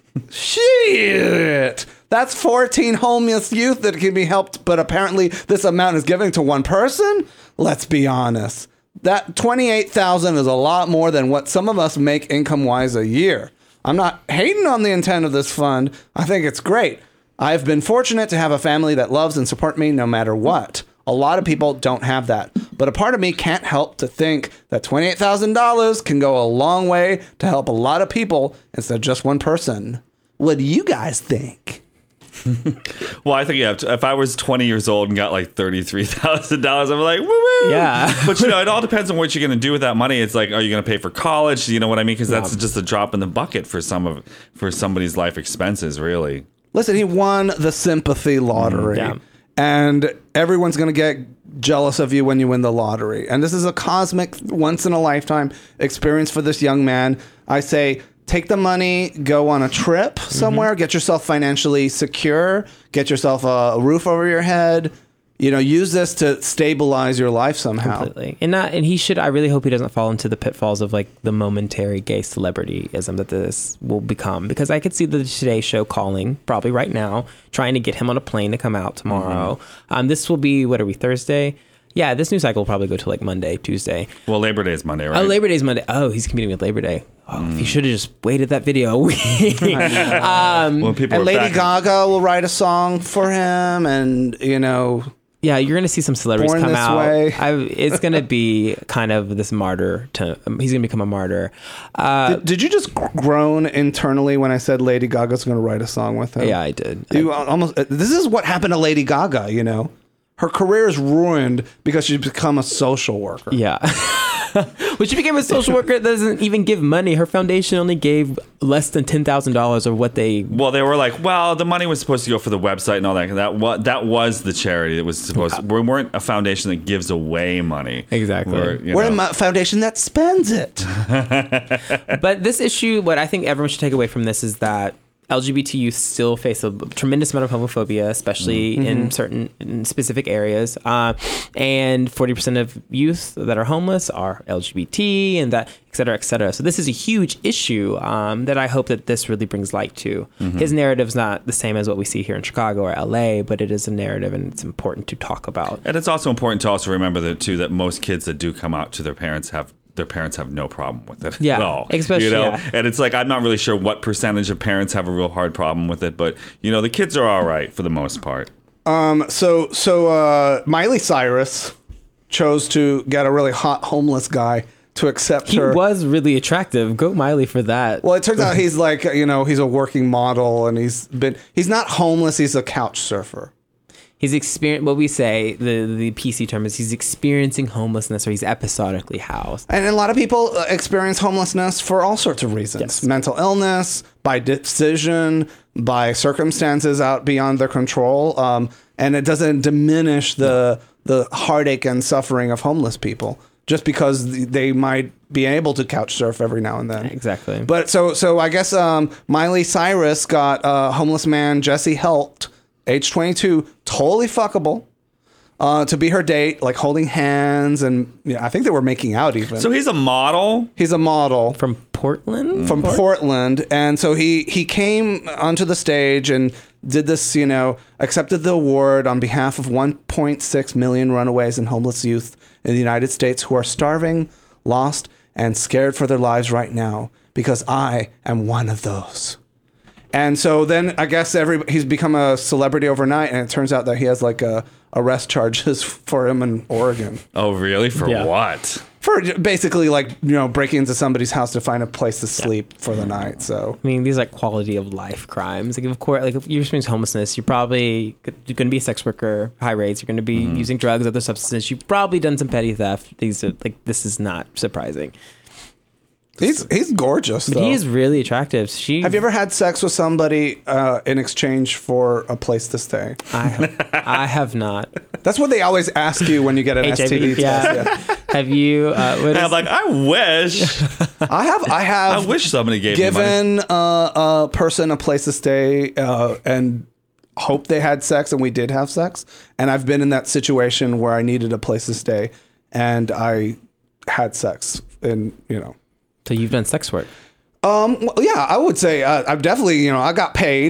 Shit! That's fourteen homeless youth that can be helped, but apparently this amount is given to one person? Let's be honest. That twenty-eight thousand dollars is a lot more than what some of us make income-wise a year. I'm not hating on the intent of this fund. I think it's great. I've been fortunate to have a family that loves and supports me no matter what. A lot of people don't have that. But a part of me can't help to think that twenty-eight thousand dollars can go a long way to help a lot of people instead of just one person. What do you guys think? Well, I think yeah. If I was twenty years old and got like thirty-three thousand dollars, I'm like, woo woo. Yeah. But you know, it all depends on what you're going to do with that money. It's like, are you going to pay for college? You know what I mean? Because that's Yeah. just a drop in the bucket for some of for somebody's life expenses, really. Listen, he won the sympathy lottery. Yeah. And everyone's going to get jealous of you when you win the lottery. And this is a cosmic, once in a lifetime experience for this young man. I say, take the money, go on a trip somewhere, get yourself financially secure, get yourself a roof over your head. You know, use this to stabilize your life somehow. Completely. And not, and he should, I really hope he doesn't fall into the pitfalls of like the momentary gay celebrityism that this will become, because I could see the Today Show calling probably right now, trying to get him on a plane to come out tomorrow. Mm-hmm. Um, this will be, what are we, Thursday? Yeah, this news cycle will probably go to like Monday, Tuesday. Well, Labor Day is Monday, right? Oh, Labor Day's Monday. Oh, he's competing with Labor Day. Oh, Mm. he should have just waited that video a week. um, When people And are Lady back- Gaga will write a song for him, and, you know, yeah, you're gonna see some celebrities Born come This out. Way. I, it's gonna be kind of this martyr. To um, he's gonna become a martyr. Uh, did, did you just groan internally when I said Lady Gaga's going to write a song with him? yeah, I did. You almost. This is what happened to Lady Gaga. You know, her career is ruined because she's become a social worker. Yeah. When she became a social worker, it doesn't even give money. Her foundation only gave less than ten thousand dollars of what they... Well, they were like, well, the money was supposed to go for the website and all that. That was, that was the charity that was supposed to... We weren't a foundation that gives away money. Exactly. We're, you We're know. a foundation that spends it. But this issue, what I think everyone should take away from this is that L G B T youth still face a tremendous amount of homophobia, especially Mm-hmm. in certain in specific areas. Uh, and forty percent of youth that are homeless are L G B T, and that, et cetera, et cetera. So this is a huge issue um, that I hope that this really brings light to. Mm-hmm. His narrative's not the same as what we see here in Chicago or L A, but it is a narrative, and it's important to talk about. And it's also important to also remember that, too, that most kids that do come out to their parents have their parents have no problem with it Yeah, at all. especially, you know? yeah. And it's like, I'm not really sure what percentage of parents have a real hard problem with it, but, you know, the kids are all right for the most part. Um, so so uh, Miley Cyrus chose to get a really hot homeless guy to accept He her. was really attractive. Go Miley for that. Well, it turns out he's like, you know, he's a working model, and he's been he's not homeless, he's a couch surfer. He's experience what we say, the the P C term is he's experiencing homelessness, or he's episodically housed. And a lot of people uh, experience homelessness for all sorts of reasons. Yes. Mental illness, by decision, by circumstances out beyond their control. Um, and it doesn't diminish the the heartache and suffering of homeless people just because they might be able to couch surf every now and then. Exactly. But so so I guess um, Miley Cyrus got uh, homeless man Jesse Helt, age twenty-two, totally fuckable, uh, to be her date, like holding hands, and yeah, I think they were making out even. So he's a model? He's a model From Portland? from Portland, and so he he came onto the stage and did this, you know, accepted the award on behalf of one point six million runaways and homeless youth in the United States who are starving, lost, and scared for their lives right now, because I am one of those. And so then I guess every he's become a celebrity overnight, and it turns out that he has like a arrest charges for him in Oregon Oh, really? For Yeah. what? for basically like, you know, breaking into somebody's house to find a place to sleep for the night. So I mean, these like quality of life crimes. Like, of course, like if you're experiencing homelessness, you're probably you're going to be a sex worker, high rates. You're going to be Mm-hmm. using drugs, other substances. You've probably done some petty theft. These are like this is not surprising. he's he's gorgeous. But Though. he is really attractive. She. Have you ever had sex with somebody uh, in exchange for a place to stay? I have, I have not. That's what they always ask you when you get an H I S T D V, test. yeah. Yeah. Have you? Uh, what And is, I'm like, I wish. I have. I I have. wish somebody gave me money. given uh, a person a place to stay uh, and hope they had sex, and we did have sex. And I've been in that situation where I needed a place to stay, and I had sex, and you know. so you've done sex work. Um. Well, yeah, I would say uh, I've definitely, you know, I got paid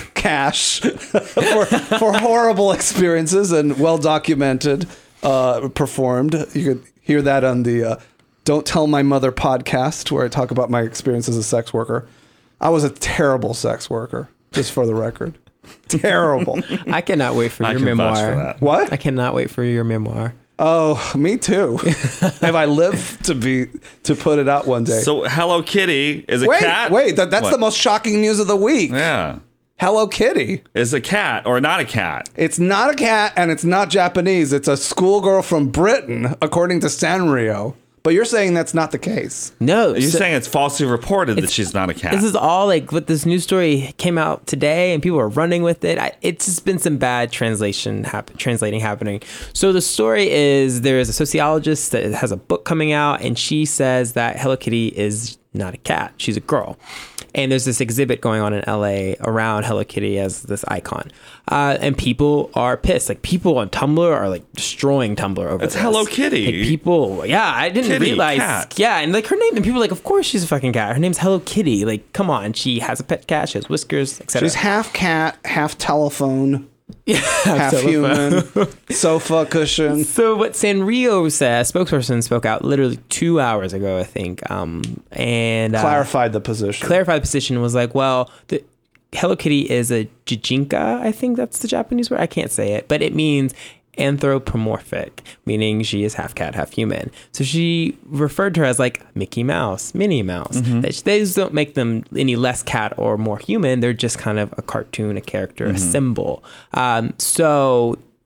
cash for for horrible experiences and well documented, uh, performed. You could hear that on the uh, "Don't Tell My Mother" podcast, where I talk about my experience as a sex worker. I was a terrible sex worker, just for the record. Terrible. I cannot wait for I your can vouch memoir. for that. What? I cannot wait for your memoir. Oh, me too. If I live to be to put it out one day. So Hello Kitty is a wait, cat? wait. That, that's What? the most shocking news of the week. Yeah. Hello Kitty. Is a cat or not a cat? It's not a cat, and it's not Japanese. It's a schoolgirl from Britain, according to Sanrio. But you're saying that's not the case. No, You're so- saying it's falsely reported that she's not a cat. This is all like what this news story came out today, and people are running with it. I, it's just been some bad translation happen, translating happening. So the story is there is a sociologist that has a book coming out, and she says that Hello Kitty is not a cat; she's a girl. And there's this exhibit going on in L A around Hello Kitty as this icon, uh, and people are pissed. Like people on Tumblr are like destroying Tumblr over It's this. Hello Kitty. Like, people, yeah, I didn't Kitty, realize. cat. Yeah, and like her name, and people are like, of course she's a fucking cat. Her name's Hello Kitty. Like, come on, she has a pet cat. She has whiskers, et cetera. She's half cat, half telephone, yeah, half human, sofa cushion. So what Sanrio said, spokesperson spoke out literally two hours ago, I think, um, and uh, Clarified the position. clarified the position was like, well, the Hello Kitty is a jijinka. I think that's the Japanese word. I can't say it, but it means anthropomorphic, meaning she is half cat, half human. So she referred to her as like Mickey Mouse, Minnie Mouse. Mm-hmm. That these don't make them any less cat or more human. They're just kind of a cartoon, a character, Mm-hmm. a symbol. Um, so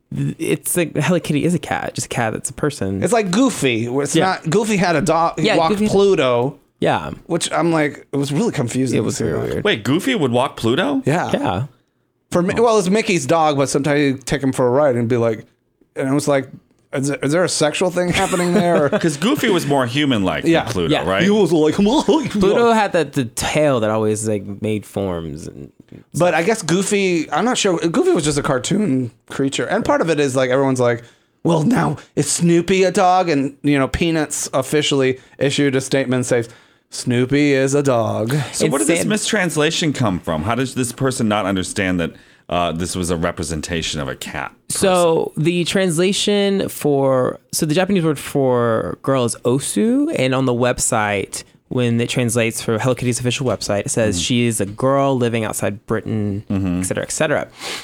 it's like Hello Kitty is a cat, just a cat that's a person. It's like Goofy. Where it's Yeah. not Goofy had a dog. He Yeah, walked Goofy- Pluto, yeah, which I'm like, it was really confusing. it was to see very that. weird. Wait, Goofy would walk Pluto? Yeah. Yeah, For me, well, it's Mickey's dog, but sometimes you take him for a ride and be like, and I was like, is there, is there a sexual thing happening there? Because Goofy was more human-like Yeah. than Pluto, Yeah. right? He was like, Pluto had that the tail that always like made forms. And But I guess Goofy, I'm not sure. Goofy was just a cartoon creature. And part of it is like, everyone's like, well, now is Snoopy a dog? And, you know, Peanuts officially issued a statement saying, Snoopy is a dog. So where did this Insane. mistranslation come from? How does this person not understand that uh, this was a representation of a cat? so the translation for so the Japanese word for girl is osu, and on the website when it translates for Hello Kitty's official website, it says she is a girl living outside Britain, et cetera, et cetera.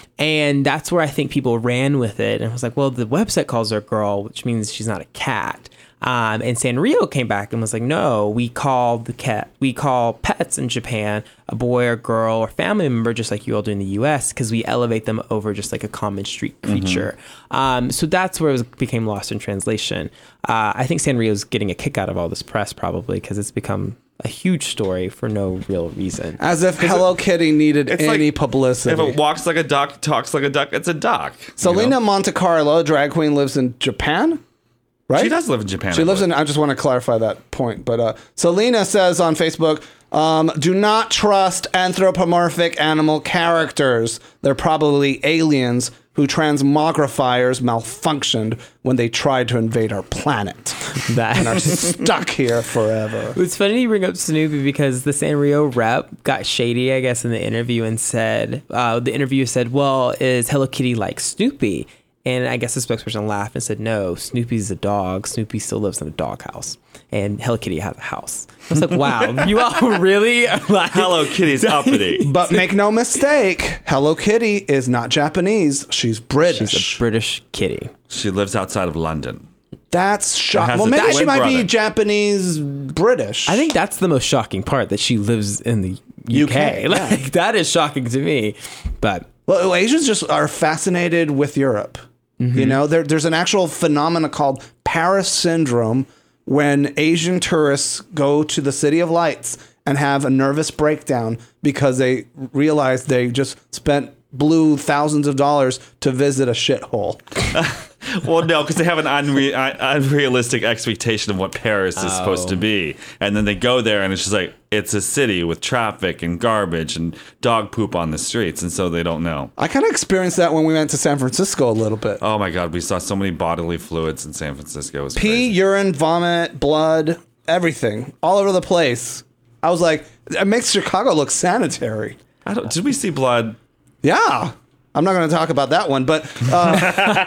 And that's where I think people ran with it and was like, well, the website calls her a girl, which means she's not a cat. Um, and Sanrio came back and was like, no, we call the cat, we call pets in Japan a boy or girl or family member, just like you all do in the U S, because we elevate them over just like a common street creature. Mm-hmm. Um, so that's where it was, became lost in translation. Uh, I think Sanrio's getting a kick out of all this press probably because it's become a huge story for no real reason. As if Hello Kitty needed It's any like, publicity. If it walks like a duck, talks like a duck, it's a duck. you Selena know? Monte Carlo, drag queen, lives in Japan, right? She does live in Japan. She I lives in. believe. I just want to clarify that point. But uh, Selena says on Facebook, um, "Do not trust anthropomorphic animal characters. They're probably aliens who transmogrifiers malfunctioned when they tried to invade our planet and are stuck here forever." It's funny you bring up Snoopy because the Sanrio rep got shady, I guess, in the interview and said, uh, the interviewer said, well, is Hello Kitty like Snoopy? And I guess the spokesperson laughed and said, no, Snoopy's a dog. Snoopy still lives in a doghouse. And Hello Kitty has a house. I was like, wow, you all really are like... Hello Kitty's uppity. But make no mistake, Hello Kitty is not Japanese. She's British. She's a British kitty. She lives outside of London. That's shocking. has Well, a maybe she twin might be brother. Japanese British. I think that's the most shocking part, that she lives in the U K. U K, Like, yeah. that is shocking to me. But Well, Asians just are fascinated with Europe. Mm-hmm. You know, there, there's an actual phenomena called Paris syndrome when Asian tourists go to the City of Lights and have a nervous breakdown because they realize they just spent blew thousands of dollars to visit a shithole. Well, no, because they have an unre- un- unrealistic expectation of what Paris is supposed to be. And then they go there and it's just like, it's a city with traffic and garbage and dog poop on the streets. And so they don't know. I kind of experienced that when we went to San Francisco a little bit. Oh my God, we saw so many bodily fluids in San Francisco. It was Pee, crazy. urine, vomit, blood, everything, all over the place. I was like, it makes Chicago look sanitary. I don't, did we see blood? Yeah. I'm not going to talk about that one, but uh,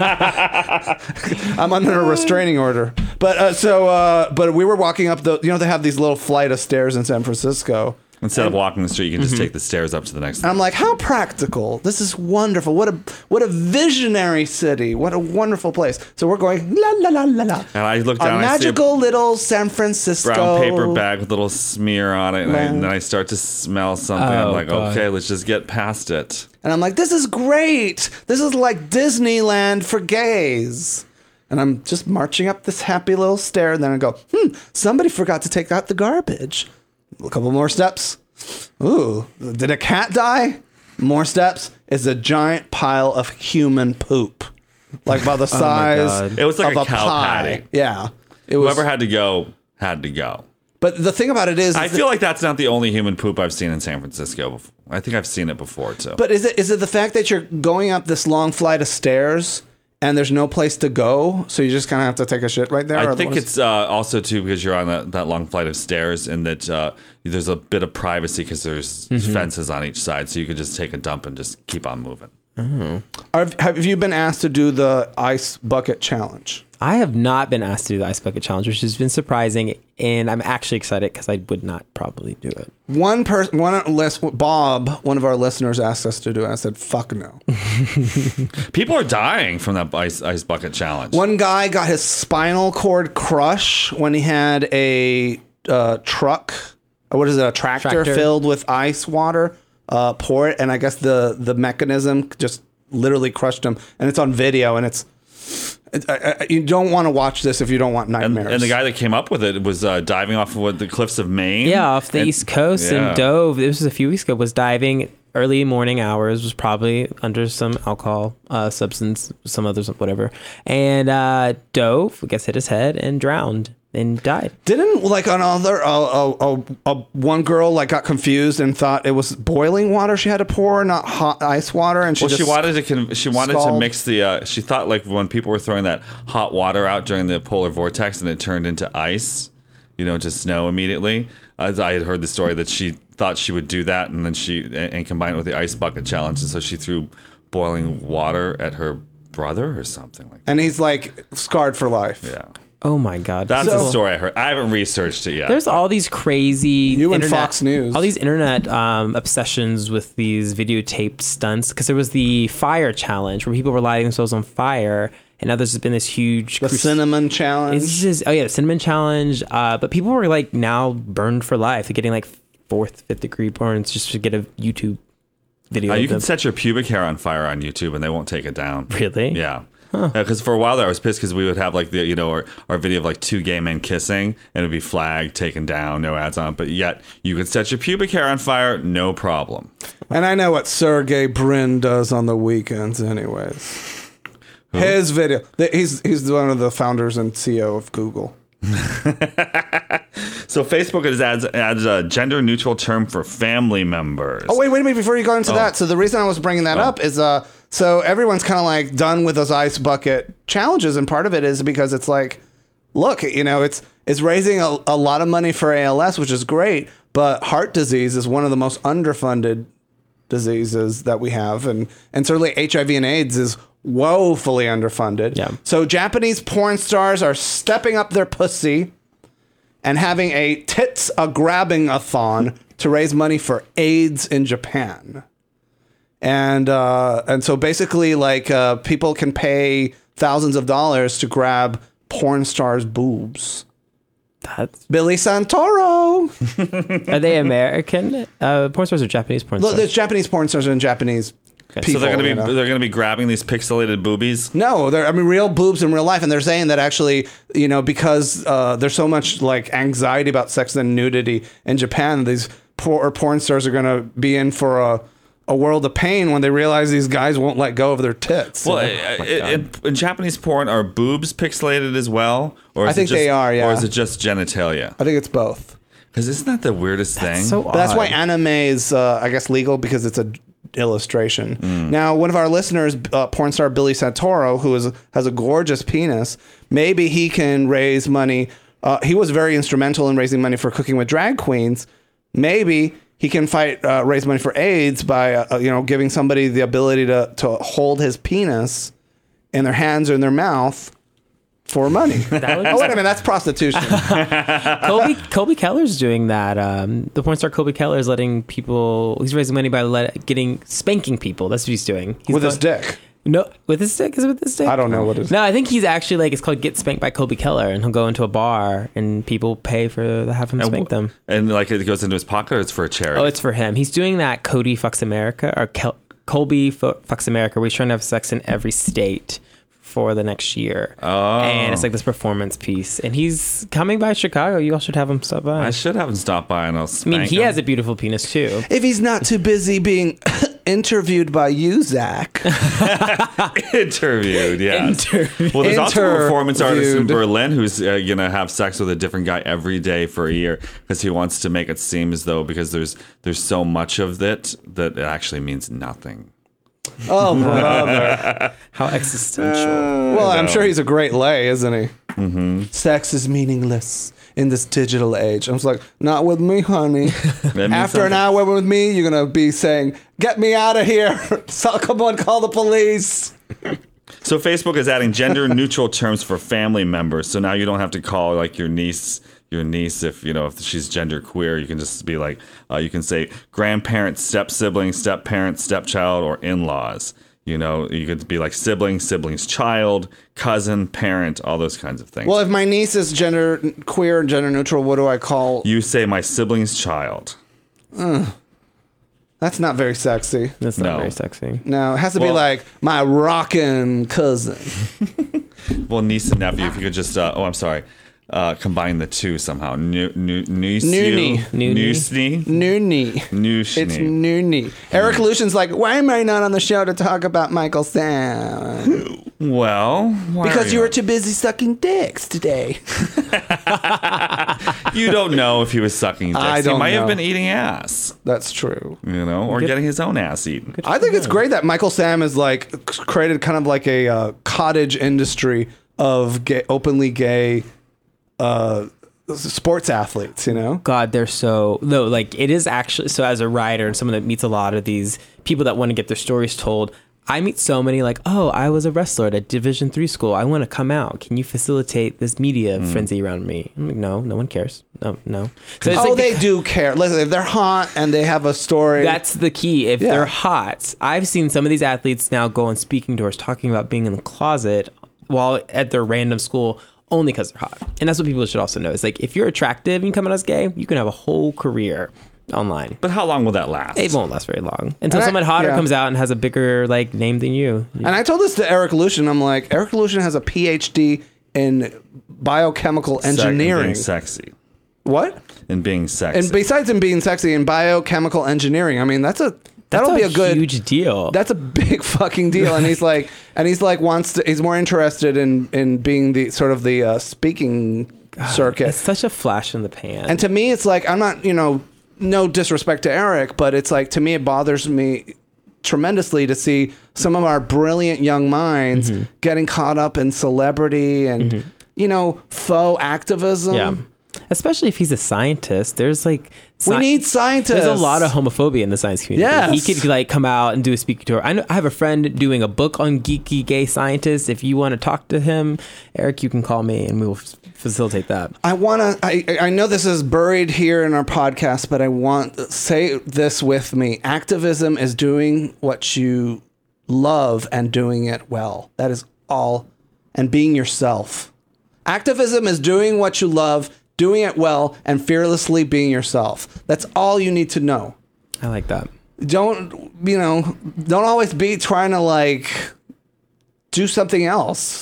I'm under a restraining order. But uh, so, uh, but we were walking up the, you know, they have these little flight of stairs in San Francisco. Instead of walking the street, you can just take the stairs up to the next And I'm like, how practical. This is wonderful. What a what a visionary city. What a wonderful place. So we're going, la, la, la, la, la. And I look A down and I see a magical little San Francisco. brown paper bag with a little smear on it. And, I, Man. and then I start to smell something. Oh, I'm like, God. okay, let's just get past it. And I'm like, this is great. This is like Disneyland for gays. And I'm just marching up this happy little stair. And then I go, hmm, somebody forgot to take out the garbage. A couple more steps. Ooh, did a cat die? More steps. It's a giant pile of human poop. Like by the size God. It was like of a a cow pie. patty. Yeah. It was, Whoever had to go, had to go. but the thing about it is, I is feel like that's not the only human poop I've seen in San Francisco before. I think I've seen it before, too. But is it is it the fact that you're going up this long flight of stairs and there's no place to go, so you just kind of have to take a shit right there? I Or think what is- it's uh, also, too, because you're on that, that long flight of stairs and that uh, there's a bit of privacy because there's Mm-hmm. fences on each side. So you could just take a dump and just keep on moving. Have, have you been asked to do the ice bucket challenge? I have not been asked to do the Ice Bucket Challenge, which has been surprising, and I'm actually excited because I would not probably do it. One person, one list, Bob, one of our listeners, asked us to do it. I said, "Fuck no." People are dying from that ice, ice bucket challenge. One guy got his spinal cord crush when he had a uh, truck, or what is it, a tractor, Tractor. filled with ice water. Uh, pour it, and I guess the the mechanism just literally crushed him, and it's on video, and it's. It, I, I, you don't want to watch this if you don't want And, nightmares. and the guy that came up with it was uh, diving off of what, the cliffs of Maine. Yeah, off the And- East Coast yeah. and dove. This was a few weeks ago. Was diving early morning hours. Was probably under some alcohol uh, substance, some others, whatever, and uh, dove. I guess hit his head and drowned and died. Didn't like another uh, uh, uh, uh, one girl like got confused and thought it was boiling water she had to pour, not hot ice water, and she Well, just she wanted to. Con- she wanted to scald. mix the. Uh, she thought like when people were throwing that hot water out during the polar vortex and it turned into ice, you know, to snow immediately. As I had heard the story that she thought she would do that, and then she and, and combine it with the ice bucket challenge, and so she threw boiling water at her brother or something like that. and he's like scarred for life. Yeah, Oh my God. that's So- the story I heard. I haven't researched it yet. There's all these crazy You and internet- Fox News. all these internet um, obsessions with these videotape stunts. Because there was the fire challenge where people were lighting themselves on fire, and now there's been this huge The crus- cinnamon challenge. It's just oh yeah, the cinnamon challenge. Uh, but people were like now burned for life. They're getting like fourth, fifth degree burns just to get a YouTube video. Uh, of you can them. set your pubic hair on fire on YouTube and they won't take it down. Really? Yeah. Because for a while there, I was pissed because we would have like the you know our, our video of like two gay men kissing and it'd be flagged, taken down, no ads on. But yet you could set your pubic hair on fire, no problem. And I know what Sergey Brin does on the weekends, anyways. His video. th- He's he's one of the founders and C E O of Google. So Facebook has adds, adds a gender neutral term for family members. Oh wait, wait a minute before you go into that. So the reason I was bringing that up is uh, so everyone's kind of like done with those ice bucket challenges, and part of it is because it's like, look, you know, it's it's raising a, a lot of money for A L S, which is great, but heart disease is one of the most underfunded diseases that we have, and and certainly H I V and AIDS is woefully underfunded. Yeah. So Japanese porn stars are stepping up their pussy and having a tits a grabbing a thon to raise money for AIDS in Japan. And uh, and so basically, like uh, people can pay thousands of dollars to grab porn stars' boobs. That's, Billy Santoro. are they American? Uh, porn stars or Japanese porn Look, stars? there's Japanese porn stars and Japanese people. so they're gonna be you know. they're gonna be grabbing these pixelated boobies. No, they're I mean real boobs in real life, and they're saying that actually, you know, because uh, there's so much like anxiety about sex and nudity in Japan, these poor porn stars are gonna be in for a a world of pain when they realize these guys won't let go of their tits. Well, So- i- i- in, in Japanese porn, are boobs pixelated as well, or is I think it just, they are, yeah. or is it just genitalia? I think it's both. Because isn't that the weirdest thing? so But that's why odd. anime is, uh, I guess, legal because it's a illustration. Now, one of our listeners, uh, porn star Billy Santoro, who is has a gorgeous penis, maybe he can raise money. Uh, he was very instrumental in raising money for Cooking with Drag Queens. Maybe he can fight, uh, raise money for AIDS by, uh, you know, giving somebody the ability to to hold his penis in their hands or in their mouth for money. would- oh wait a minute, that's prostitution. Colby Colby Keller's doing that. Um, the porn star Colby Keller is letting people. He's raising money by let, getting spanking people. That's what he's doing. He's With his going- dick. No, with his stick? Is it with his stick? I don't know what it is. No, I think he's actually like it's called Get Spanked by Colby Keller, and he'll go into a bar and people pay for to have him and, spank them. and like it goes into his pocket, or it's for a charity. Oh, it's for him. He's doing that Cody Fucks America or Kel- Colby Fu- Fucks America, where he's trying to have sex in every state for the next year. Oh. And it's like this performance piece. And he's coming by Chicago. You all should have him stop by. I should have him stop by and I'll I spank mean, he him. has a beautiful penis too. If he's not too busy being interviewed by you, Zach. interviewed. Yes. Interviewed. Well, there's also a performance artist in Interviewed. Berlin who's uh, gonna have sex with a different guy every day for a year because he wants to make it seem as though because there's there's so much of it that it actually means nothing. Oh, brother. How existential. Well, I'm sure he's a great lay, isn't he? Mm-hmm. Sex is meaningless in this digital age. I was like, not with me, honey. That means After an something. hour with me, you're going to be saying, get me out of here. So come on, call the police. So Facebook is adding gender neutral terms for family members. So now you don't have to call like your niece your niece if you know if she's gender queer. You can just be like uh, you can say grandparent, step sibling, step parent, stepchild, or in-laws. You know, you could be like sibling, sibling's child, cousin, parent, all those kinds of things. Well, if my niece is gender queer and gender neutral, what do I call? You say my sibling's child. That's not very sexy. That's not No. very sexy. No, it has to be Well- like my rockin' cousin. Well, niece and nephew, if you could just, uh, oh, I'm sorry, uh, combine the two somehow. New, new, niece, Noonie. you, Noosney, Noonie. Noosney. It's Noonie. Eric Lucian's like, why am I not on the show to talk about Michael Sam? Well, why Because are you were too busy sucking dicks today. You don't know if he was sucking dicks. I don't He might know. have been eating ass, That's true. you know, or getting his own ass eaten. I think it's great that Michael Sam is like c- created kind of like a uh, cottage industry of gay, openly gay uh, sports athletes, you know? God, they're so no, like it is actually so. As a writer and someone that meets a lot of these people that want to get their stories told, I meet so many like, oh, I was a wrestler at a Division three school. I want to come out. Can you facilitate this media frenzy around me? I'm like, no, no one cares. No, no. So it's Oh, like, they do care. Listen, if they're hot and they have a story. that's the key. If Yeah. they're hot, I've seen some of these athletes now go on speaking tours talking about being in the closet while at their random school only because they're hot. And that's what people should also know. It's like if you're attractive and you come out as gay, you can have a whole career online. But how long will that last? It won't last very long until And I- someone hotter yeah. comes out and has a bigger like name than you. And I told this to Eric Lucian. I'm like, Eric Lucian has a P H D in biochemical Sec- engineering. being sexy. What? And being sexy. And besides him being sexy in biochemical engineering, I mean, that's a That's that'll be a good huge deal. That's a big fucking deal. And he's like, and he's like wants to. He's more interested in in being the sort of the uh, speaking circuit. It's such a flash in the pan. And to me, it's like, I'm not, you know, no disrespect to Eric, but it's like, to me, it bothers me tremendously to see some of our brilliant young minds Mm-hmm. getting caught up in celebrity and, you know, faux activism. yeah. Especially if he's a scientist. There's like We sci- need scientists. There's a lot of homophobia in the science community. Yes. He could like come out and do a speaking tour. I know I have a friend doing a book on geeky gay scientists. If you want to talk to him, Eric, you can call me and we will f- facilitate that. I want to, I, I know this is buried here in our podcast, but I want, say this with me. Activism is doing what you love and doing it well. That is all. And being yourself. Activism is doing what you love, doing it well, and fearlessly being yourself. That's all you need to know. I like that. Don't, you know, don't always be trying to like do something else.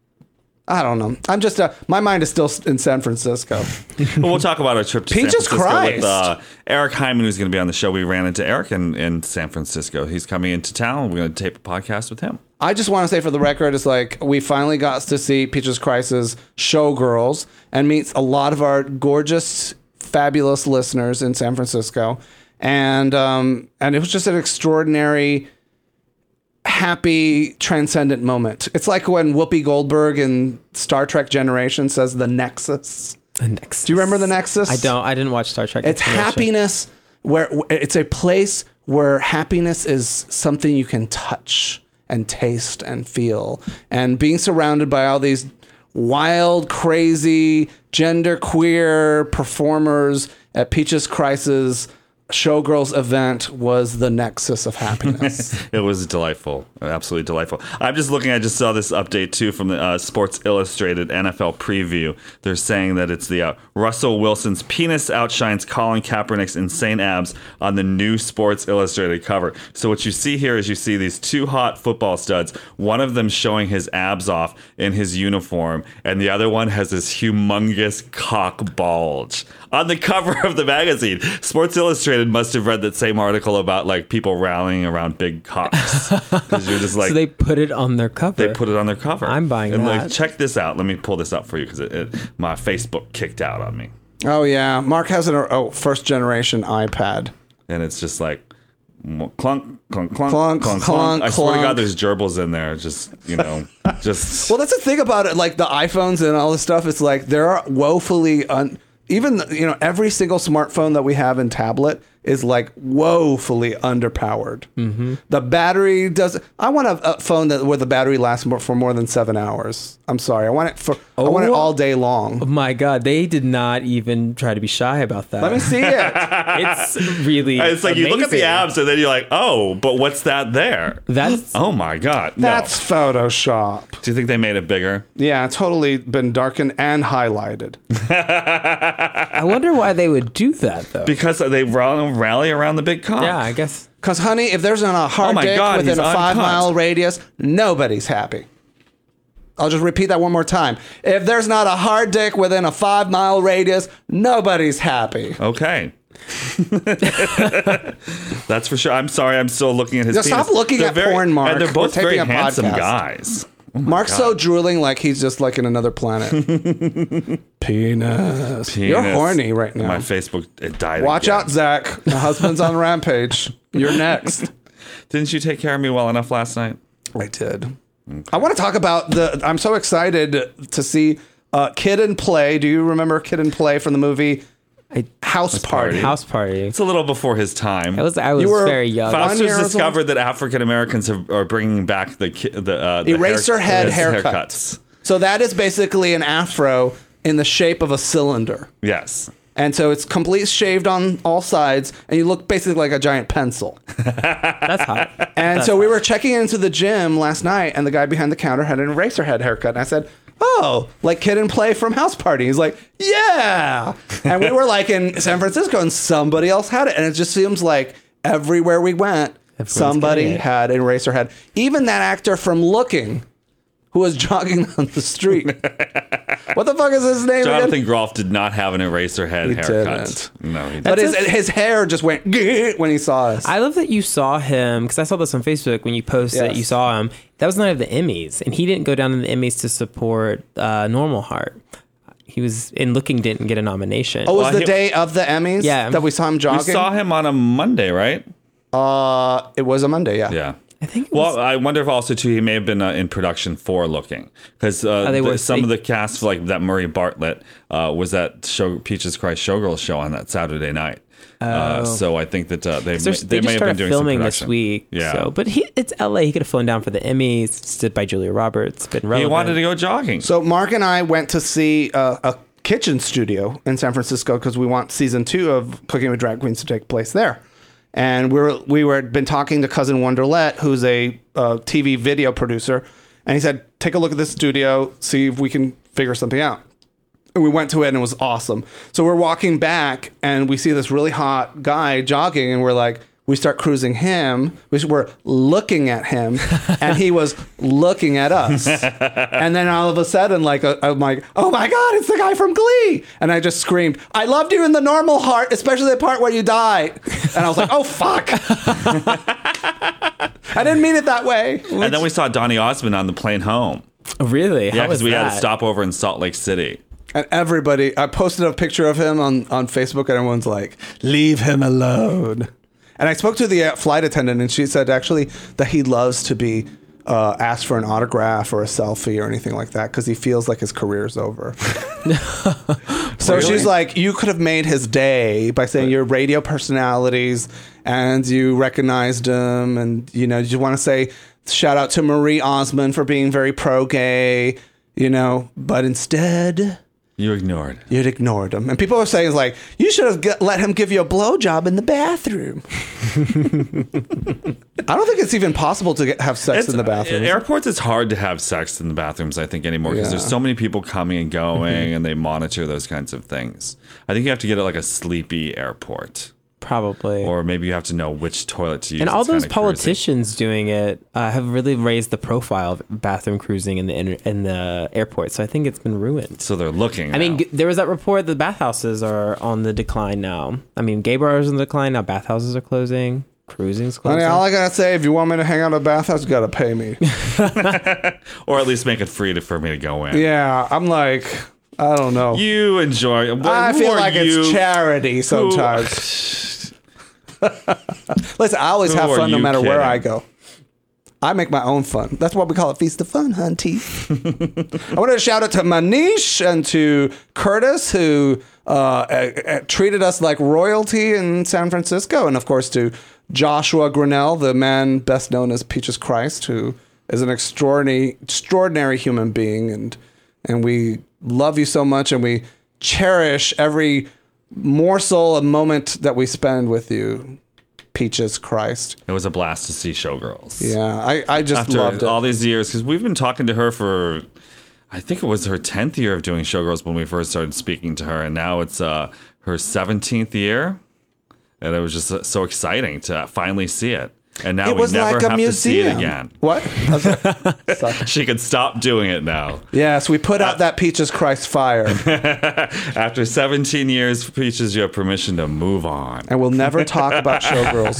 I don't know. I'm just, uh, my mind is still in San Francisco. Well, we'll talk about our trip to Jesus San Francisco Christ. with uh, Eric Hyman, who's going to be on the show. We ran into Eric in, in San Francisco. He's coming into town. We're going to tape a podcast with him. I just want to say for the record, it's like we finally got to see Peaches Christ's Showgirls and meet a lot of our gorgeous, fabulous listeners in San Francisco. And um, and it was just an extraordinary, happy, transcendent moment. It's like when Whoopi Goldberg in Star Trek Generation says the Nexus. The Nexus. Do you remember the Nexus? I don't. I didn't watch Star Trek. It's Generation. happiness where it's a place where happiness is something you can touch and taste and feel. And being surrounded by all these wild, crazy, genderqueer performers at Peaches Christ's Showgirls event was the nexus of happiness. It was delightful, absolutely delightful. I'm just looking. I just saw this update too from the uh, Sports Illustrated N F L preview. They're saying that it's the uh, Russell Wilson's penis outshines Colin Kaepernick's insane abs on the new Sports Illustrated cover. So what you see here is you see these two hot football studs. One of them showing his abs off in his uniform, and the other one has this humongous cock bulge on the cover of the magazine. Sports Illustrated must have read that same article about like people rallying around big cocks, because you're just like, So they put it on their cover. they put it on their cover. I'm buying and that. like, check this out. Let me pull this up for you because it, it, my Facebook kicked out on me, Oh, yeah. Mark has an oh, first generation iPad. and it's just like clunk, clunk, clunk, Clunk, clunk, clunk. clunk, I swear to clunk. God, there's gerbils in there. Just you know, just Well, that's the thing about it. Like the iPhones and all this stuff, it's like there are woefully un. Even, you know, every single smartphone that we have and tablet is like woefully underpowered. Mm-hmm. The battery does. I want a, a phone that where the battery lasts more, for more than seven hours. I'm sorry. I want it for I want it Oh. all day long. Oh my God, they did not even try to be shy about that. Let me see it. It's really It's like you look at the amazing. abs and then you're like, oh, but what's that there? That's Oh my God. No. That's Photoshop. Do you think they made it bigger? Yeah, totally been darkened and highlighted. I wonder why they would do that though. Because they rally rally around the big cock. Yeah, I guess. Because, honey, if there's not a hard Oh my dick God, within he's a five uncut. mile radius, nobody's happy. I'll just repeat that one more time. If there's not a hard dick within a five mile radius, nobody's happy. Okay. That's for sure. I'm sorry. I'm still looking at his Yeah, penis. stop looking They're at very- porn, Mark. And they're both We're very taping a handsome podcast. guys. Oh my Mark's God. so drooling like he's just like in another planet. Penis. You're Penis. horny right now. My Facebook it died. Watch again. out, Zach. My husband's on rampage. You're next. Didn't you take care of me well enough last night? I did. I want to talk about the. I'm so excited to see uh, Kid and Play. Do you remember Kid and Play from the movie I, House Party? house party. It's a little before his time. I was I was You were very young. One Foster's year old? discovered that African Americans have- are bringing back the ki- the, uh, the Eraser hair- head his haircuts. So that is basically an afro in the shape of a cylinder. Yes. And so it's complete shaved on all sides, and you look basically like a giant pencil. That's hot. And so we were checking into the gym last night, and the guy behind the counter had an eraser head haircut. And I said, oh, like Kid and Play from House Party. He's like, yeah. And we were like in San Francisco, and somebody else had it. And it just seems like everywhere we went, Everyone's somebody getting it. had an eraser head. Even that actor from Looking, who was jogging on the street. What the fuck is his name Jonathan again? Groff did not have an eraser head He haircut. didn't. No, he But didn't. his, his hair just went when he saw us. I love that you saw him because I saw this on Facebook when you posted that Yes. you saw him. That was the night of the Emmys, and he didn't go down to the Emmys to support uh, Normal Heart. He was in Looking didn't get a nomination. Oh, it was Well, the he- day of the Emmys Yeah. that we saw him We jogging? saw him on a Monday, right? Uh, it was a Monday, yeah. Yeah. I think. It was, Well, I wonder if also too he may have been uh, in production for Looking because uh, Oh, they the- were- some they- of the cast like that Murray Bartlett uh, was at show Peaches Christ Showgirls show on that Saturday night. Uh, so I think that uh, they may, There's- they they may just have been started doing filming some this production. week. Yeah. So, but he, it's L A. He could have flown down for the Emmys, stood by Julia Roberts, been He relevant. wanted to go jogging. So Mark and I went to see uh, a kitchen studio in San Francisco because we want season two of Cooking with Drag Queens to take place there. And we were we were been talking to Cousin Wonderlet, who's a uh, T V video producer, and he said, "Take a look at this studio, see if we can figure something out." And we went to it, and it was awesome. So we're walking back, and we see this really hot guy jogging, and we're like, we start cruising him. We were looking at him, and he was looking at us. And then all of a sudden, like, uh, I'm like, oh my God, it's the guy from Glee. And I just screamed, I loved you in the Normal Heart, especially the part where you died. And I was like, oh, fuck. I didn't mean it that way. and then we saw Donny Osmond on the plane home. Really? Yeah, How was because we had that? to stop over in Salt Lake City. And everybody, I posted a picture of him on, on Facebook, and everyone's like, leave him alone. And I spoke to the uh, flight attendant, and she said actually that he loves to be uh, asked for an autograph or a selfie or anything like that because he feels like his career's over. So she's like, you could have made his day by saying you're radio personalities and you recognized him, and you know, you want to say shout out to Marie Osmond for being very pro-gay, you know, but instead You ignored. you'd ignored him. And people are saying, like, you should have get, let him give you a blowjob in the bathroom. I don't think it's even possible to get, have sex in the bathroom. Airports, it's hard to have sex in the bathrooms, I think, anymore because Yeah. there's so many people coming and going and they monitor those kinds of things. I think you have to get it like a sleepy airport. Probably. Or maybe you have to know which toilet to use. and all It's kinda those politicians doing it uh, have really raised the profile of bathroom cruising in the inter- in the airport. So I think it's been ruined. crazy. So they're looking. I mean, now. g- there was that report that bathhouses are on the decline now. I mean, gay bars on the decline now. Bathhouses are closing. Cruising's closing. Honey, all I gotta say, if you want me to hang out at a bathhouse, you gotta pay me. or at least make it free to, for me to go in. Yeah, I'm like, I don't know. You enjoy. What, I who feel are like you? it's charity sometimes. Listen, I always Who have are fun no you matter where kidding? I go. I make my own fun. That's why we call it Feast of Fun, hunty. I wanted to shout out to Manish and to Curtis, who uh, uh, uh, treated us like royalty in San Francisco. And of course to Joshua Grinnell, the man best known as Peaches Christ, who is an extraordinary, extraordinary human being. And, and we love you so much, and we cherish every morsel, a moment that we spend with you. Peaches Christ. It was a blast to see Showgirls. Yeah, I, I just After loved it. all these years, because we've been talking to her for, I think it was her tenth year of doing Showgirls when we first started speaking to her, and now it's uh, her seventeenth year, and it was just uh, so exciting to finally see it. And now It we was never like a have museum. to see it again. What? She could stop doing it now. Yes, we put out that Peaches Christ fire, After seventeen years, Peaches, you have permission to move on. and we'll never talk about Showgirls.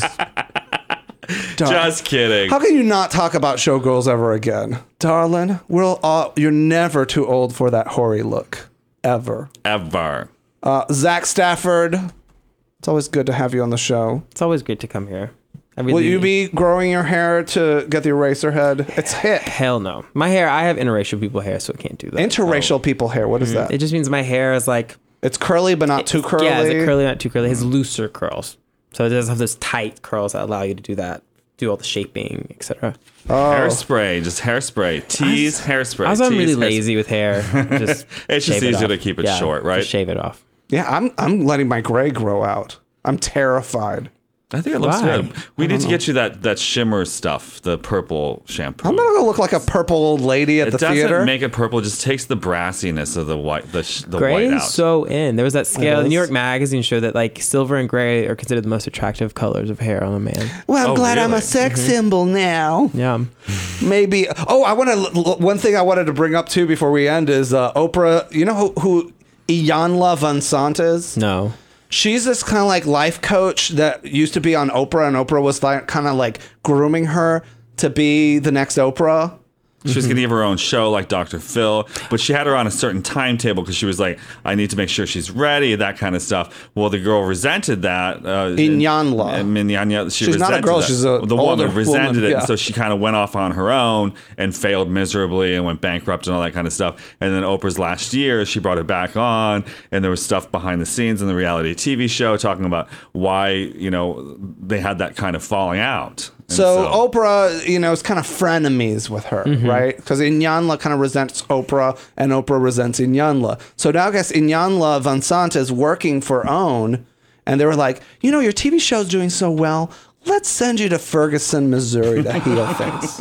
Dar- Just kidding. How can you not talk about Showgirls ever again, darling? We'll all, you're never too old for that hoary look, ever. Ever. Uh, Zach Stafford, it's always good to have you on the show. It's always great to come here. I really, Will you be growing your hair to get the eraser head? It's hip. Hell no. My hair, I have interracial people hair, so I can't do that. Interracial people hair. What is that? It just means my hair is like... It's curly, but not too curly. Yeah, it's curly, not too curly. It has looser curls. So it doesn't have those tight curls that allow you to do that, do all the shaping, et cetera. Oh. Hairspray, just hairspray. Tease hairspray. Also, I'm Tease really hairspray. lazy with hair. Just It's just shave it easier off. to keep it Yeah, short, right? Just shave it off. Yeah, I'm I'm letting my gray grow out. I'm terrified. I think it looks Why? good. We need to get you that, that shimmer stuff, the purple shampoo. I'm gonna go look like a purple old lady at it the doesn't theater. make it purple; it just takes the brassiness of the white, the, sh- the Gray white is out. so in. There was that scale. is. The New York Magazine showed that like silver and gray are considered the most attractive colors of hair on a man. well, I'm Oh, glad I'm a really? sex symbol now. Yeah. Maybe. Oh, I want to. One thing I wanted to bring up too before we end is uh, Oprah. You know who, who Iyanla Vanzant is? No. She's this kind of like life coach that used to be on Oprah, and Oprah was like kind of like grooming her to be the next Oprah. She was going to give her own show like Doctor Phil, but she had her on a certain timetable because she was like, I need to make sure she's ready, that kind of stuff. Well, the girl resented that. Uh, Iyanla. And Iyanla, she She's not a resented girl, that. she's a The older woman resented woman, it, yeah. and so she kind of went off on her own and failed miserably and went bankrupt and all that kind of stuff. And then Oprah's last year, she brought it back on, and there was stuff behind the scenes in the reality T V show talking about why, you know, they had that kind of falling out. And So, Oprah, you know, is kind of frenemies with her, right? Because Iyanla kind of resents Oprah, and Oprah resents Iyanla. So now I guess Iyanla Vanzant is working for OWN, and they were like, you know, your T V show's doing so well. Let's send you to Ferguson, Missouri to heal things.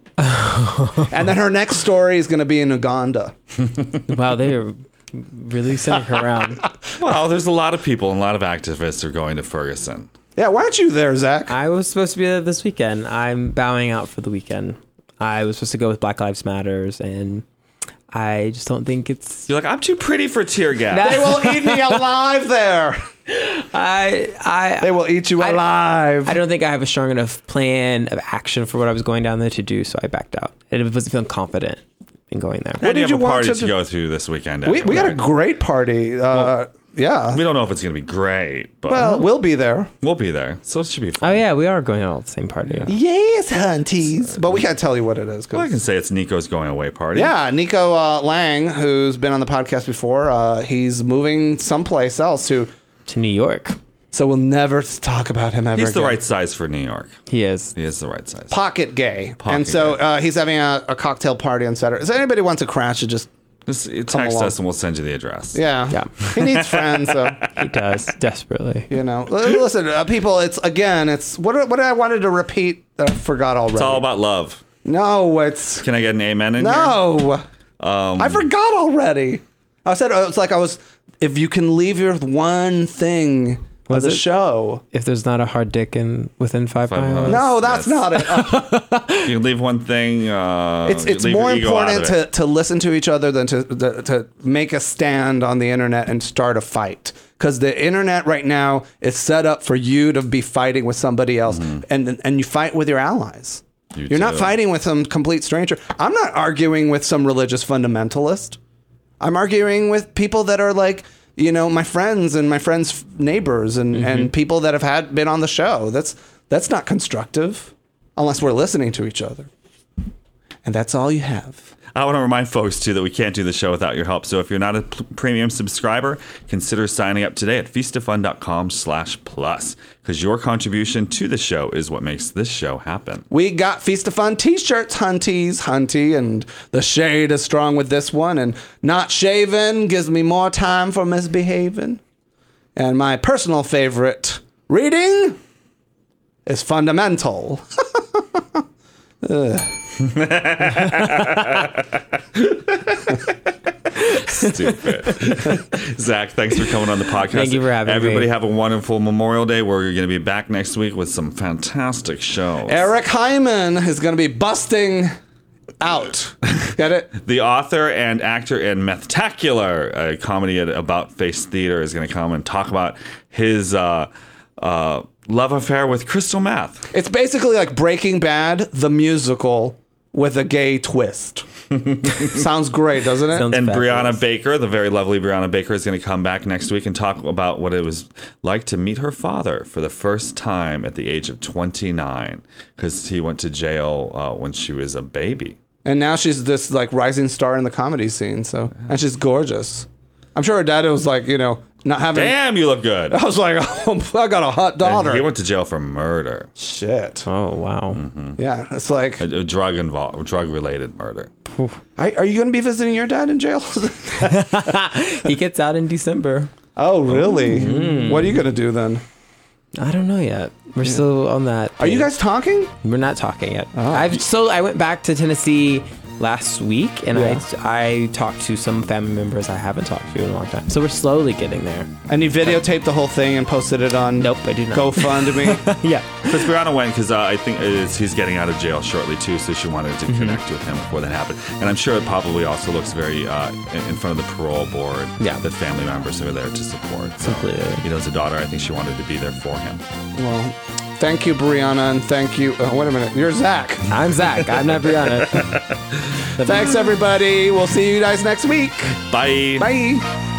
And then her next story is going to be in Uganda. Wow, they are really sending her around. Well, there's a lot of people and a lot of activists are going to Ferguson. Yeah, why aren't you there, Zach? I was supposed to be there this weekend. I'm bowing out for the weekend. I was supposed to go with Black Lives Matters, and I just don't think it's. You're like, I'm too pretty for tear gas. They will eat me alive there. I I They will eat you I- alive. I don't think I have a strong enough plan of action for what I was going down there to do, so I backed out. And I wasn't feeling confident in going there. What did did you you have a want party to to, do? go to this weekend? we, we got a anyway. great party. Uh, yeah. We don't know if it's going to be great, but Well, we'll be there. we'll be there. So it should be fun. Oh yeah, we are going out at the same party. Yes, hunties. But we can't tell you what it is. 'cause- Well, I can say it's Nico's going away party. yeah, Nico uh, Lang, who's been on the podcast before, uh, he's moving someplace else to. To New York. So we'll never talk about him ever He's the again. right size for New York. He is. He is the right size. Pocket gay. Pocket and so gay. uh, he's having a, a cocktail party on Saturday. So anybody wants to crash it, just. Just Come text along. us and we'll send you the address. Yeah. Yeah. He needs friends, so. He does desperately. You know, L- listen, uh, people. It's again. It's what. What did I wanted to repeat that I forgot already. It's all about love. No, it's Can I get an amen in here? no. Um, I forgot already. I said uh, it's like I was. If you can leave here with one thing Was of the it? show. If there's not a hard dick in within five, Five miles. miles. No, that's Yes. not it. Uh, You can leave one thing. Uh, it's you it's leave more your ego out important of it. to, to listen to each other than to, to to make a stand on the internet and start a fight. Because the internet right now is set up for you to be fighting with somebody else, and and you fight with your allies. You You're not do. fighting with some complete stranger. I'm not arguing with some religious fundamentalist. I'm arguing with people that are like, you know, my friends and my friends' neighbors and, and people that have had been on the show. That's that's not constructive unless we're listening to each other. And that's all you have. I want to remind folks, too, that we can't do the show without your help. So if you're not a p- premium subscriber, consider signing up today at feastofun.com slash plus, because your contribution to the show is what makes this show happen. We got Feast of Fun t-shirts, hunties, hunty, and the shade is strong with this one. And not shaving gives me more time for misbehaving. And my personal favorite reading is fundamental. Ugh. Stupid. Zach, thanks for coming on the podcast. Thank you for having Everybody me. have a wonderful Memorial Day. We're going to be back next week with some fantastic shows. Eric Hyman is going to be busting out. Get it? The author and actor in Methtacular, a comedy at About Face Theater, is going to come and talk about his uh, uh, love affair with crystal meth. It's basically like Breaking Bad, the musical, with a gay twist. Sounds great, doesn't it? Sounds And fabulous. Brianna Baker, the very lovely Brianna Baker, is going to come back next week and talk about what it was like to meet her father for the first time at the age of twenty-nine, because he went to jail uh, when she was a baby. And now she's this like rising star in the comedy scene. So, and she's gorgeous. I'm sure her dad was like, you know, not having. Damn, you look good. I was like, oh, I got a hot daughter. And he went to jail for murder, Shit. Oh, wow. Yeah, it's like, a, a drug involved, drug related murder. I, are you going to be visiting your dad in jail? He gets out in December. Oh, really? What are you going to do then? I don't know yet. We're still on that. Are you guys talking? We're not talking yet. I've so I went back to Tennessee last week, and Yeah. I I talked to some family members I haven't talked to in a long time. So we're slowly getting there. And you videotaped the whole thing and posted it on Nope, I do not. GoFundMe. Yeah. Because Brianna went because uh, I think it's, he's getting out of jail shortly too, so she wanted to connect with him before that happened. And I'm sure it probably also looks very uh, in, in front of the parole board. Yeah. that family members are there to support. So, Completely. you know, as a daughter, I think she wanted to be there for him. Well, thank you, Brianna, and thank you. Uh, wait a minute. You're Zach. I'm Zach. I'm not Brianna. Thanks, everybody. We'll see you guys next week. Bye. Bye.